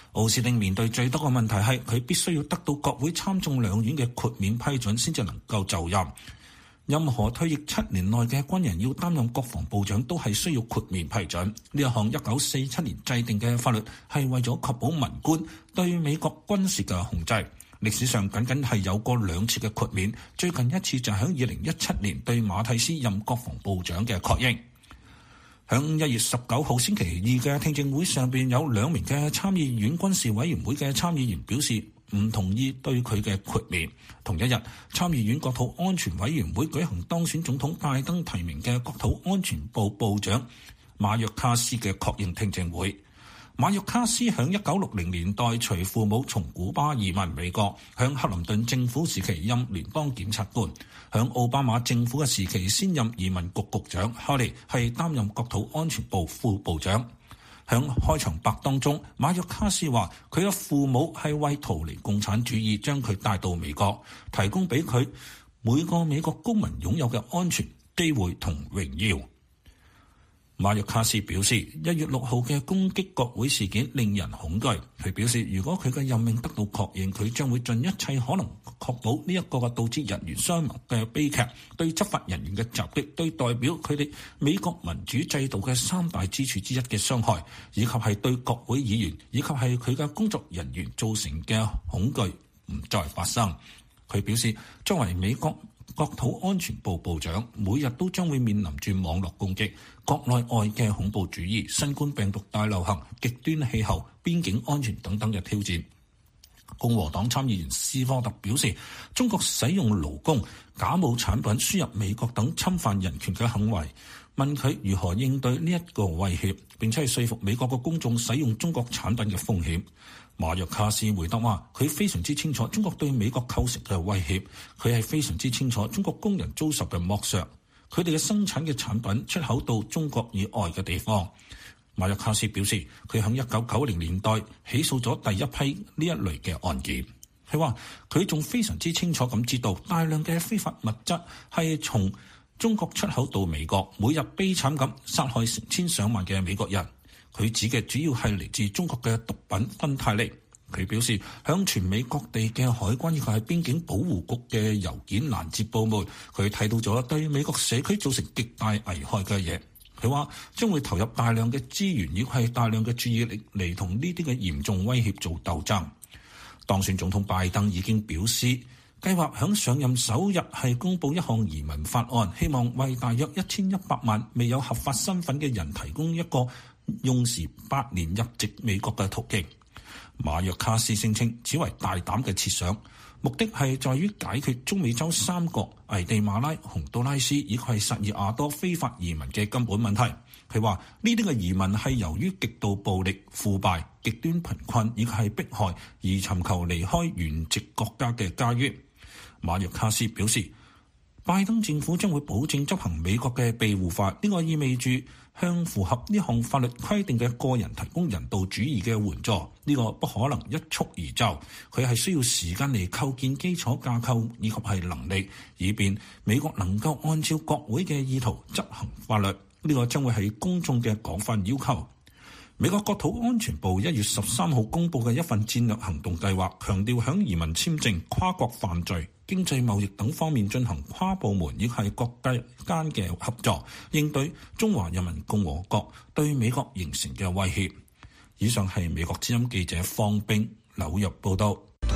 奧斯汀面對最多嘅問題係佢必須要得到國會參眾兩院嘅豁免批准先至能夠就任。任何退役7年內嘅軍人要擔任國防部長都係需要豁免批准。呢一項1947年制定嘅法律係為咗確保文官對美國軍事嘅控制。歷史上僅僅係有過2次嘅豁免，最近一次就喺2017年對馬蒂斯任國防部長嘅確認。喺1月19號星期二嘅聽證會上邊，有2名嘅參議院軍事委員會嘅參議員表示唔同意對佢嘅豁免。同一日，參議院國土安全委員會舉行當選總統拜登提名嘅國土安全部部長馬約卡斯嘅確認聽證會。馬約卡斯喺1960年代隨父母從古巴移民美國，喺克林頓政府時期任聯邦檢察官，喺奧巴馬政府嘅時期先任移民局局長，後嚟係擔任國土安全部副部長。喺開場白當中，馬約卡斯話佢嘅父母係為逃離共產主義將佢帶到美國，提供俾佢每個美國公民擁有嘅安全、機會同榮耀。馬約卡斯表示，1月6號嘅攻擊國會事件令人恐懼。佢表示，如果佢嘅任命得到確認，佢將會盡一切可能確保呢一個導致人員傷亡嘅悲劇，對執法人員嘅襲擊，對代表佢哋美國民主制度嘅3大支柱之一嘅傷害，以及係對國會議員以及係佢嘅工作人員造成嘅恐懼唔再發生。佢表示，作為美國國土安全部部長，每日都將會面臨住網絡攻擊、國內外嘅恐怖主義、新冠病毒大流行、極端氣候、邊境安全等等嘅挑戰。共和黨參議員斯科特表示，中國使用勞工、假冒產品輸入美國等侵犯人權嘅行為，問佢如何應對呢一個威脅，並且係說服美國嘅公眾使用中國產品嘅風險。馬約卡斯回答話，佢非常之清楚中國對美國構成嘅威脅，佢係非常之清楚中國工人遭受嘅剝削，佢哋嘅生產嘅產品出口到中國以外嘅地方。馬約卡斯表示，佢喺1990年代起訴咗第一批呢一類嘅案件。佢話佢仲非常之清楚咁知道，大量嘅非法物質係從中國出口到美國，每日悲慘咁殺害成千上萬嘅美國人。佢指嘅主要係嚟自中國嘅毒品芬太尼。佢表示，響全美各地嘅海關以及係邊境保護局嘅郵件攔截部門，佢睇到咗對美國社區造成極大危害嘅嘢。佢話將會投入大量嘅資源，亦係大量嘅注意力嚟同呢啲嘅嚴重威脅做鬥爭。當選總統拜登已經表示，計劃響上任首日係公布一項移民法案，希望為大約1100萬未有合法身份嘅人提供一個用時8年入籍美國嘅途徑。馬約卡斯聲稱此為大膽嘅設想，目的係在於解決中美洲3國危地馬拉、洪都拉斯以及薩爾瓦多非法移民嘅根本問題。佢話呢啲嘅移民係由於極度暴力、腐敗、極端貧困以及係迫害而尋求離開原籍國家嘅家園。馬約卡斯表示，拜登政府將會保證執行美國嘅庇護法，呢個意味住向符合呢項法律規定嘅個人提供人道主義嘅援助，呢個不可能一蹴而就，佢係需要時間嚟構建基礎架構以及係能力，以便美國能夠按照國會嘅意圖執行法律，呢個將會係公眾嘅廣泛要求。美國國土安全部1月13號公佈嘅一份戰略行動計劃，強調響移民簽證、跨國犯罪、經濟貿易等方面進行跨部門亦係國際間嘅合作，應對中華人民共和國對美國形成嘅威脅。以上係美國之音記者方冰紐約報道。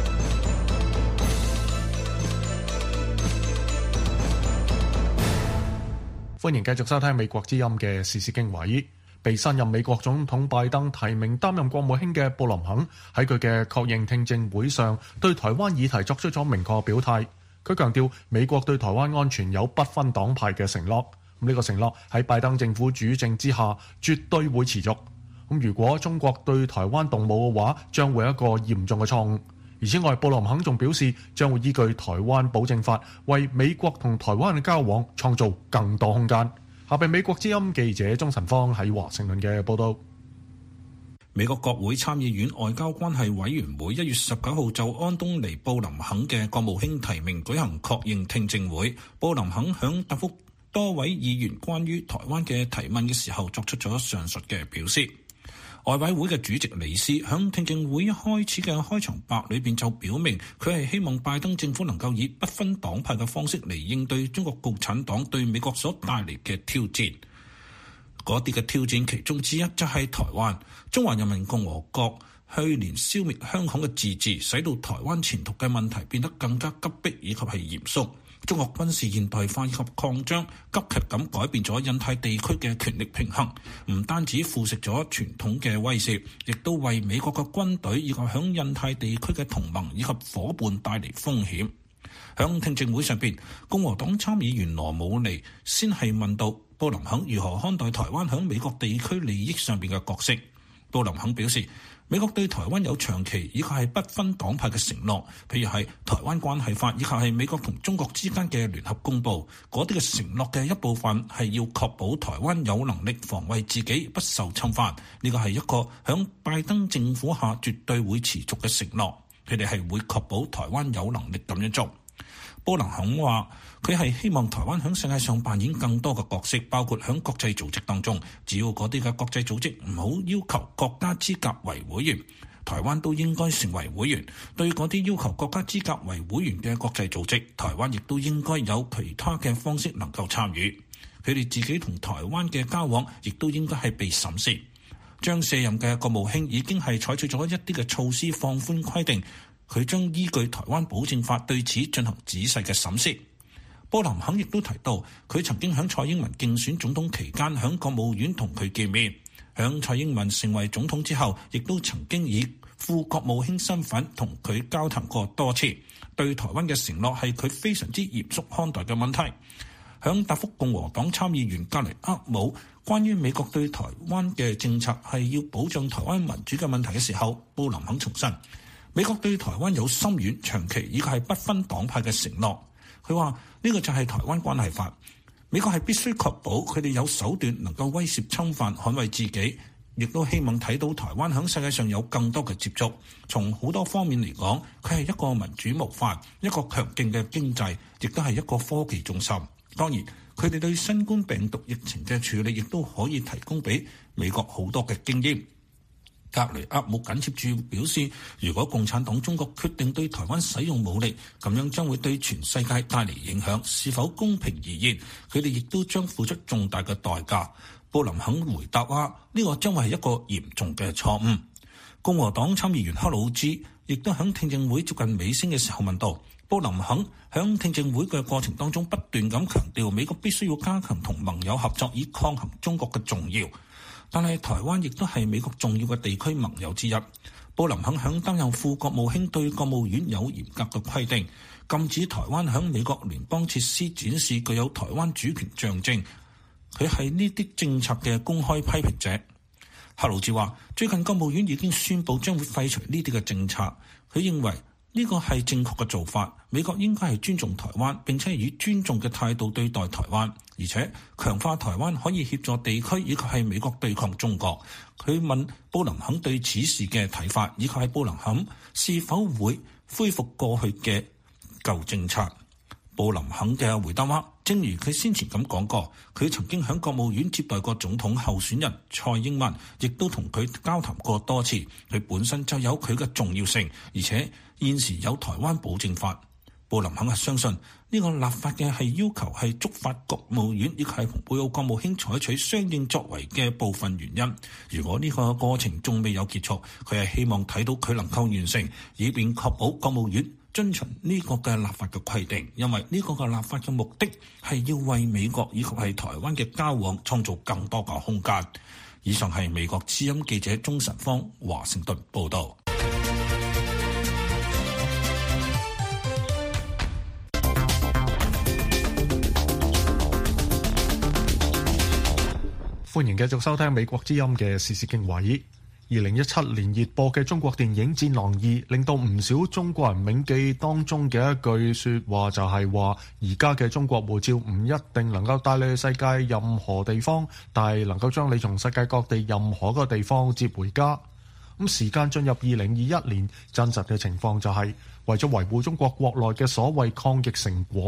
歡迎繼續收聽美國之音嘅時事經緯。被新任美國總統拜登提名擔任國務卿嘅布林肯喺佢嘅確認聽證會上，對台灣議題作出咗明確表態。佢強調美國對台灣安全有不分黨派嘅承諾，呢個承諾喺拜登政府主政之下絕對會持續。如果中國對台灣動武嘅話，將會係一個嚴重嘅錯誤。而此外，布林肯仲表示將會依據台灣保證法為美國同台灣嘅交往創造更多空間。下邊美國之音記者鍾晨芳喺華盛頓嘅報道。 美國國會參議院外交關係委員會1月19號就安東尼·布林肯嘅國務卿提名舉行確認聽證會。布林肯響答覆多位議員關於台灣嘅提問嘅時候作出咗上述嘅表示。 外委會嘅主席李斯響聽證會一開始嘅開場白裏邊就表明，佢係希望拜登政府能夠以不分黨派嘅方式嚟應對中國共產黨對美國所帶嚟嘅挑戰。嗰啲嘅挑戰其中之一就係台灣。中華人民共和國去年消滅香港嘅自治，使到台灣前途嘅問題變得更加急迫以及係嚴肅。中國軍事現代化以及擴張急劇咁改變咗印太地區嘅權力平衡，唔單止腐蝕咗傳統嘅威懾，亦都為美國嘅軍隊以及響印太地區嘅同盟以及夥伴帶嚟風險。響聽證會上邊，共和黨參議員羅姆尼先係問到布林肯如何看待台灣響美國地區利益上邊嘅角色。布林肯表示，美國對台灣有長期以及係不分黨派嘅承諾，譬如係台灣關係法以及係美國同中國之間嘅聯合公佈，嗰啲嘅承諾嘅一部分係要確保台灣有能力防衛自己不受侵犯，呢個係一個響拜登政府下絕對會持續嘅承諾，佢哋係會確保台灣有能力咁樣做。布林肯話，佢係希望台灣喺世界上扮演更多嘅角色，包括喺國際組織當中，只要嗰啲嘅國際組織唔好要求國家資格為會員，台灣都應該成為會員。對嗰啲要求國家資格為會員嘅國際組織，台灣亦都應該有其他嘅方式能夠參與。佢哋自己同台灣嘅交往，亦都應該係被審視。將卸任嘅國務卿已經係採取咗一啲嘅措施放寬規定，佢將依據台灣保證法對此進行仔細嘅審視。布林肯亦都提到，佢曾經喺蔡英文競選總統期間喺國務院同佢見面，喺蔡英文成為總統之後，亦都曾經以副國務卿身份同佢交談過多次。對台灣嘅承諾係佢非常之嚴肅看待嘅問題。喺答覆共和黨參議員格雷厄姆關於美國對台灣嘅政策係要保障台灣民主嘅問題嘅時候，布林肯重申，美國對台灣有深遠、長期以及係不分黨派嘅承諾。佢話呢個就係台灣關係法，美國係必須確保佢哋有手段能夠威懾侵犯、捍衛自己，亦都希望睇到台灣喺世界上有更多嘅接觸。從好多方面嚟講，佢係一個民主模範，一個強勁嘅經濟，亦都係一個科技中心。當然，佢哋對新冠病毒疫情嘅處理亦都可以提供俾美國好多嘅經驗。格雷厄姆緊接住表示，如果共產黨中國決定對台灣使用武力，咁樣將會對全世界帶嚟影響。是否公平而言，佢哋亦都將付出重大嘅代價。布林肯回答話，呢個將會係一個嚴重嘅錯誤。共和黨參議員克魯茲亦都喺聽證會接近尾聲嘅時候問道，布林肯喺聽證會嘅過程當中不斷咁強調美國必須要加強同盟友合作以抗衡中國嘅重要，但係台灣亦都係美國重要嘅地區盟友之一。布林肯喺擔任副國務卿對國務院有嚴格嘅規定，禁止台灣喺美國聯邦設施展示具有台灣主權象徵。佢係呢啲政策嘅公開批評者。克魯茲話，最近國務院已經宣布將會廢除呢啲嘅政策。佢認為呢個係正確嘅做法，美國應該係尊重台灣，並且以尊重嘅態度對待台灣，而且強化台灣可以協助地區以及係美國對抗中國。佢問布林肯對此事嘅睇法，以及係布林肯是否會恢復過去嘅舊政策。布林肯嘅回答話，正如佢先前咁講過，佢曾經喺國務院接待過總統候選人蔡英文，亦都同佢交談過多次。佢本身就有佢嘅重要性，而且現時有台灣保證法。布林肯係相信呢個立法嘅係要求係觸發國務院亦係同配偶國務卿採取相應作為嘅部分原因。如果呢個過程仲未有結束，佢係希望睇到佢能夠完成，以便確保國務院遵循呢個嘅立法嘅規定，因為呢個嘅立法嘅目的係要為美國以及係台灣嘅交往創造更多嘅空間。以上係美國之音記者鍾晨芳華盛頓報道。 歡迎繼續收聽美國之音嘅時事經緯。2017年熱播嘅中國電影《戰狼2》令到唔少中國人銘記當中嘅一句說話，就係話而家嘅中國護照唔一定能夠帶你去世界任何地方，但係能夠將你從世界各地任何個地方接回家。咁時間進入2021年，真實嘅情況就係為咗維護中國國內嘅所謂抗疫成果，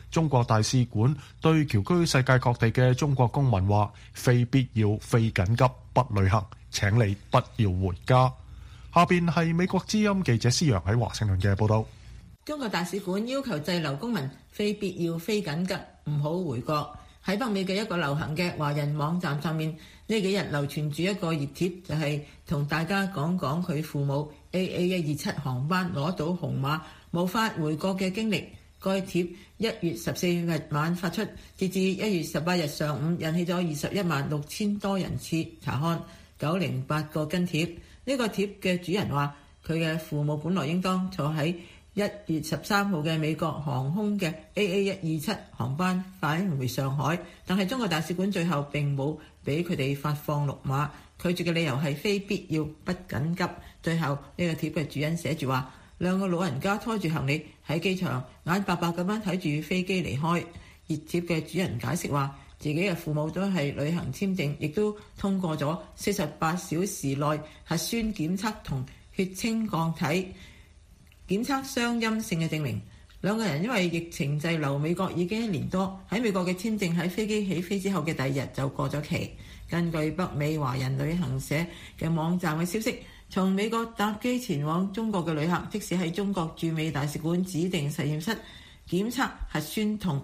中國大使館對僑居世界各地嘅中國公民話：非必要、非緊急不旅行，請你不要回家。下邊係美國之音記者施陽喺華盛頓嘅報導。 中國大使館要求滯留公民非必要、非緊急唔好回國。喺北美嘅一個流行嘅華人網站上面，呢幾日流傳住一個熱帖，就係同大家講講佢父母 AA127 航班攞到紅碼無法回國嘅經歷。該帖1月14日晚發出，截至1月18日上午引起咗216000多人次查看，908個跟帖。呢個帖嘅主人話，佢嘅父母本來應當坐喺1月13號嘅美國航空嘅 AA127 航班返回上海，但係中國大使館最後並冇俾佢哋發放綠碼，拒絕嘅理由係非必要不緊急。最後呢個貼嘅主人寫住話，兩個老人家拖住行李喺機場眼白白咁樣睇住飛機離開。熱貼嘅主人解釋話，自己嘅父母都係旅行簽證，亦都通過咗48小時內核酸檢測同血清抗體檢測雙陰性嘅證明。兩個人因為疫情滯留美國已經1年多，喺美國嘅簽證喺飛機起飛之後嘅第二日就過咗期。根據北美華人旅行社嘅網站嘅消息，從美國搭機前往中國嘅旅客，即使喺中國駐美大使館指定實驗室檢測核酸同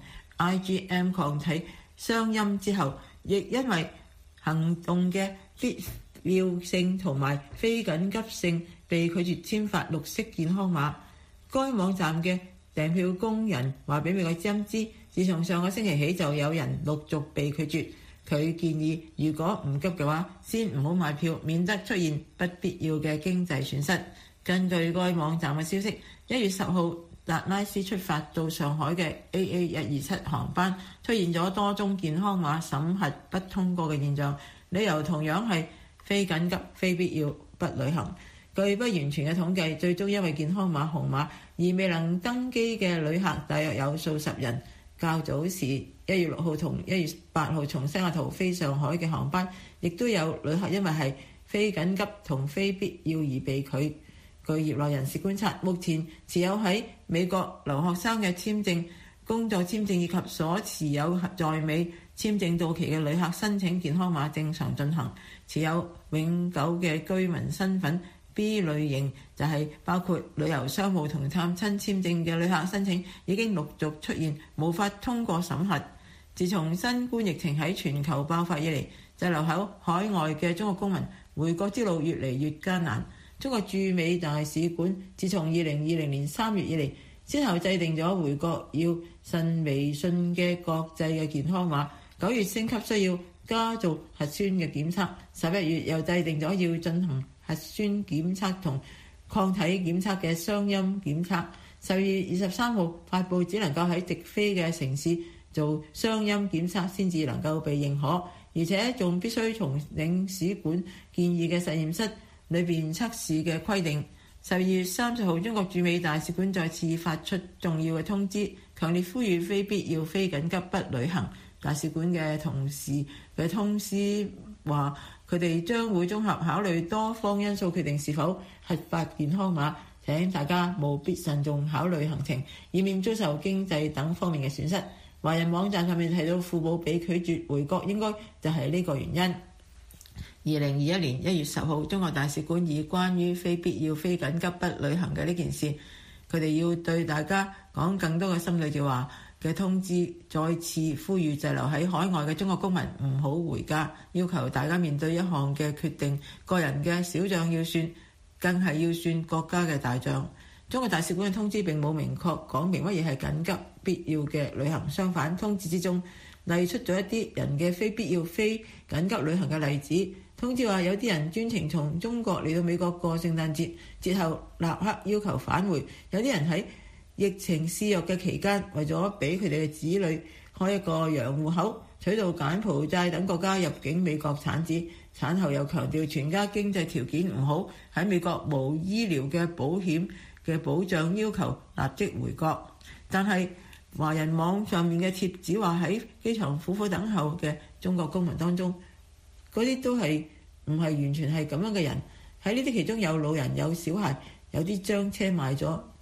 IgM 抗體雙陰之後，亦因為行動嘅必要性同埋非緊急性被拒絕簽發綠色健康碼。該網站嘅訂票工人話俾美國之音知，自從上個星期起就有人陸續被拒絕。佢建議如果唔急嘅話，先唔好買票，免得出現不必要嘅經濟損失。根據該網站嘅消息，1月10號達拉斯出發到上海嘅 AA127 航班出現咗多宗健康碼審核不通過嘅現象，理由同樣係非緊急、非必要不旅行。據不完全嘅統計，最終因為健康碼紅碼而未能登機嘅旅客大約有數十人。較早時1月6號同1月8號從西雅圖飛上海嘅航班，亦都有旅客因為係非緊急同非必要而被拒。據業內人士觀察，目前持有喺美國留學生嘅簽證、工作簽證以及所持有在美簽證到期嘅旅客申請健康碼正常進行。持有永久嘅居民身份 B 類型就係包括旅遊、商務同探親簽證嘅旅客申請已經陸續出現無法通過審核。自從新冠疫情喺全球爆發以嚟，滯留喺海外嘅中國公民回國之路越嚟越艱難。中國駐美大使館自從2020年3月以嚟，先後制定咗回國要信微信嘅國際嘅健康碼，9月升級需要加做核酸嘅檢測，11月又制定咗要進行核酸檢測同抗體檢測嘅雙陰檢測，12月23號發布只能夠喺直飛嘅城市做雙陰檢測先至能夠被認可，而且仲必須從領事館建議嘅實驗室裏邊測試嘅規定。12月30號，中國駐美大使館再次發出重要嘅通知，強烈呼籲非必要、非緊急不旅行。大使館嘅同事嘅通知話，佢哋將會綜合考慮多方因素決定是否核發健康碼，請大家務必慎重考慮行程，以免遭受經濟等方面嘅損失。華人網站上面提到父母被拒絕回國，應該就係呢個原因。2021年1月10號，中國大使館以關於非必要、非緊急不旅行嘅呢件事，佢哋要對大家講更多嘅心裏嘅話嘅通知，再次呼籲滯留喺海外嘅中國公民唔好回家，要求大家面對一項嘅決定，個人嘅小帳要算，更係要算國家嘅大帳。中國大使館嘅通知並冇明確講明乜嘢係緊急必要嘅旅行，相反，通知之中例出咗一啲人嘅非必要、非緊急旅行嘅例子。通知話有啲人專程從中國嚟到美國過聖誕節，節後立刻要求返回；有啲人喺疫情肆虐嘅期間，為咗俾佢哋嘅子女開一個洋戶口，取到柬埔寨等國家入境美國產子，產後又強調全家經濟條件唔好，喺美國無醫療嘅保險嘅保障，要求立即回國。但係華人網上面嘅貼子話，喺機場苦苦等候嘅中國公民當中，嗰啲都係唔係完全係咁樣嘅人。喺呢啲其中有老人、有小孩，有啲將車賣咗，將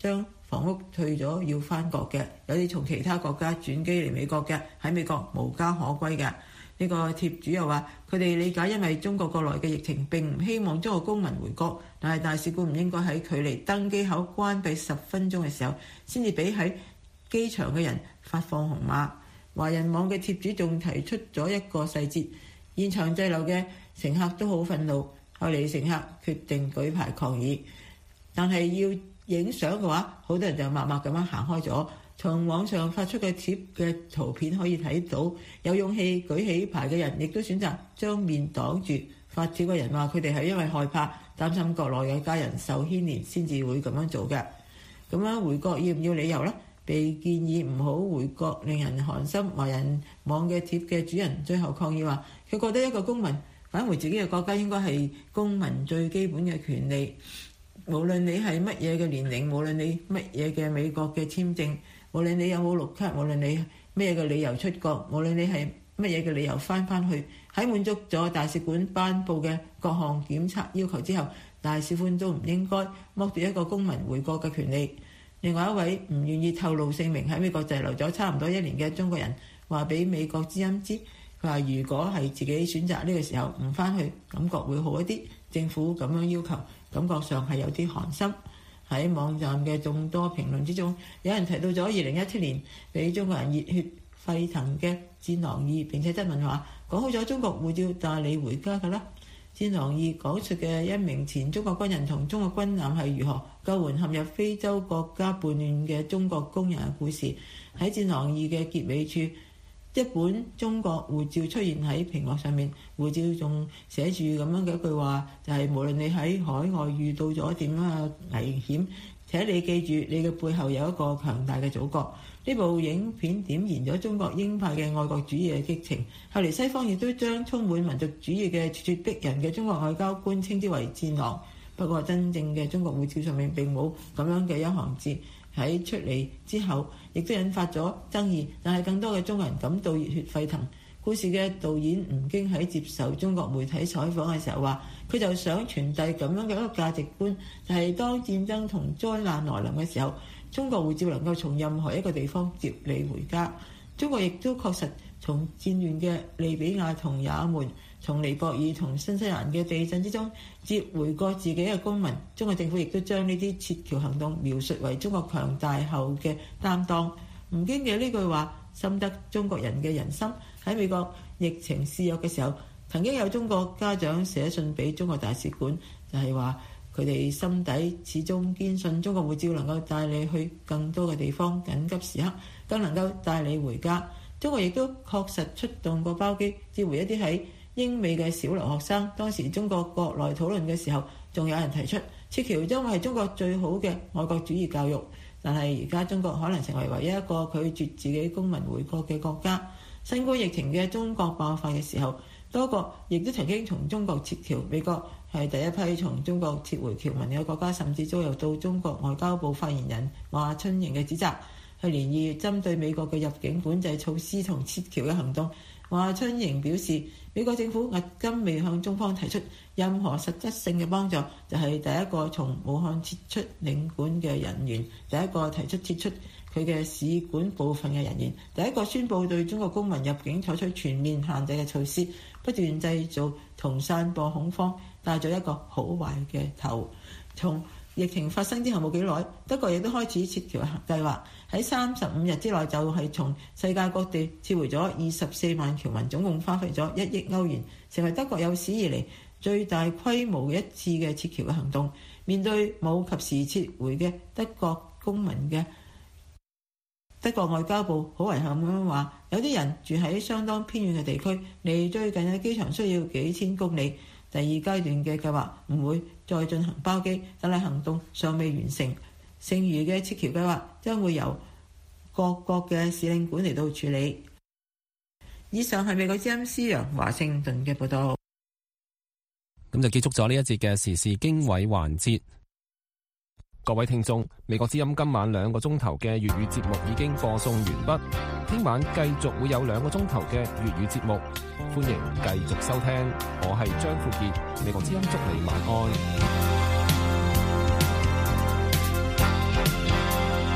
房屋退咗要返國嘅，有啲從其他國家轉機嚟美國嘅，喺美國無家可歸嘅。呢個貼主又話：佢哋理解，因為中國國內嘅疫情並唔希望中國公民回國，但係大使館唔應該喺距離登機口關閉10分鐘嘅時候，先至俾喺機場嘅人發放紅碼。華人網嘅貼主仲提出咗一個細節，現場滯留嘅乘客都好憤怒，後嚟乘客決定舉牌抗議，但係要影相嘅話，好多人就默默咁樣行開咗。從網上發出嘅貼嘅圖片可以睇到，有勇氣舉起牌嘅人，亦都選擇將面擋住。發帖嘅人話：佢哋係因為害怕、擔心國內嘅家人受牽連，先至會咁樣做嘅。咁樣回國要唔要理由呢？被建議唔好回國，令人寒心。華人網嘅貼嘅主人最後抗議話：佢覺得一個公民返回自己嘅國家應該係公民最基本嘅權利，無論你係乜嘢嘅年齡，無論你乜嘢嘅美國嘅簽證，無論你有冇綠卡，無論你乜嘢嘅理由出國，無論你係乜嘢嘅理由翻去，喺滿足咗大使館頒布嘅各項檢測要求之後，大使館都唔應該剝奪一個公民回國嘅權利。另外一位唔願意透露姓名喺美國滯留咗差唔多1年嘅中國人話俾美國之音知，佢話如果係自己選擇呢個時候唔翻去，感覺會好一啲。政府咁樣要求，感覺上係有啲寒心。喺網站嘅眾多評論之中，有人提到咗2017年俾中國人熱血沸騰嘅戰狼2，並且質問話：講好咗中國護照帶你回家㗎啦。戰狼2講述嘅一名前中國軍人同中國軍艦係如何救援陷入非洲國家叛亂嘅中國工人嘅故事。喺戰狼2嘅結尾處，一本中國護照出現喺屏幕上面，護照仲寫住咁樣嘅一句話，就係無論你喺海外遇到咗點樣嘅危險，請你記住你嘅背後有一個強大嘅祖國。呢部影片點燃咗中國鷹派嘅愛國主義嘅激情，後嚟西方亦都將充滿民族主義嘅咄咄逼人嘅中國外交官稱之為戰狼。不過真正嘅中國護照上面並冇咁樣嘅一行字，喺出嚟之後亦都引發咗爭議，但係更多嘅中國人感到熱血沸騰。故事嘅導演吳京喺接受中國媒體採訪嘅時候話，佢就想傳遞咁樣嘅一個價值觀，就係當戰爭同災難來臨嘅時候，中國護照能夠從任何一個地方接你回家。中國亦都確實從戰亂嘅利比亞同也門，從尼泊爾同新西蘭嘅地震之中接回過自己嘅公民。中國政府亦都將呢啲撤僑行動描述為中國強大後嘅擔當。吳京嘅呢句話深得中國人嘅人心。喺美國疫情肆虐嘅時候，曾經有中國家長寫信俾中國大使館，就係話佢哋心底始終堅信中國護照能夠帶你去更多嘅地方，緊急時刻更能夠帶你回家。中國亦都確實出動過包機接回一啲喺英美嘅小留學生。當時中國國內討論嘅時候，仲有人提出撤僑將會係中國最好嘅愛國主義教育。但係而家中國可能成為唯一一個拒絕自己公民回國嘅國家。新冠疫情嘅中國爆發嘅時候，多國亦都曾經從中國撤僑。美國係第一批從中國撤回僑民嘅國家，甚至遭受到中國外交部發言人華春瑩嘅指責。去年2月針對美國嘅入境管制措施同撤僑嘅行動，華春瑩表示，美國政府迄今未向中方提出任何實質性嘅幫助，就係第一個從武漢撤出領館嘅人員，第一個提出撤出佢嘅使館部分嘅人員，第一個宣布對中國公民入境採取全面限制嘅措施，不斷製造同散播恐慌，帶咗一個好壞嘅頭。從疫情發生之後冇幾耐，德國亦都開始撤僑計劃，喺35日之內就係從世界各地撤回咗24萬僑民，總共花費咗1億歐元，成為德國有史以嚟最大規模嘅一次嘅撤僑嘅行動。面對冇及時撤回嘅德國公民嘅德國外交部好遺憾咁樣話，有啲人住喺相當偏遠嘅地區，離最近嘅機場需要幾千公里。第二階段嘅計劃唔會再進行包機，但係行動尚未完成，剩餘嘅撤僑計劃將會由各國嘅使領館嚟到處理。以上係美國之音思陽華盛頓嘅報道。 咁就結束咗呢一節嘅時事經緯環節。各位聽眾，美國之音今晚2個鐘頭嘅粵語節目已經播送完畢，聽晚繼續會有2個鐘頭嘅粵語節目，歡迎繼續收聽。我係張富傑，美國之音祝你晚安。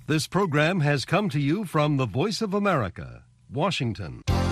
This program has come to you from the Voice of America, Washington.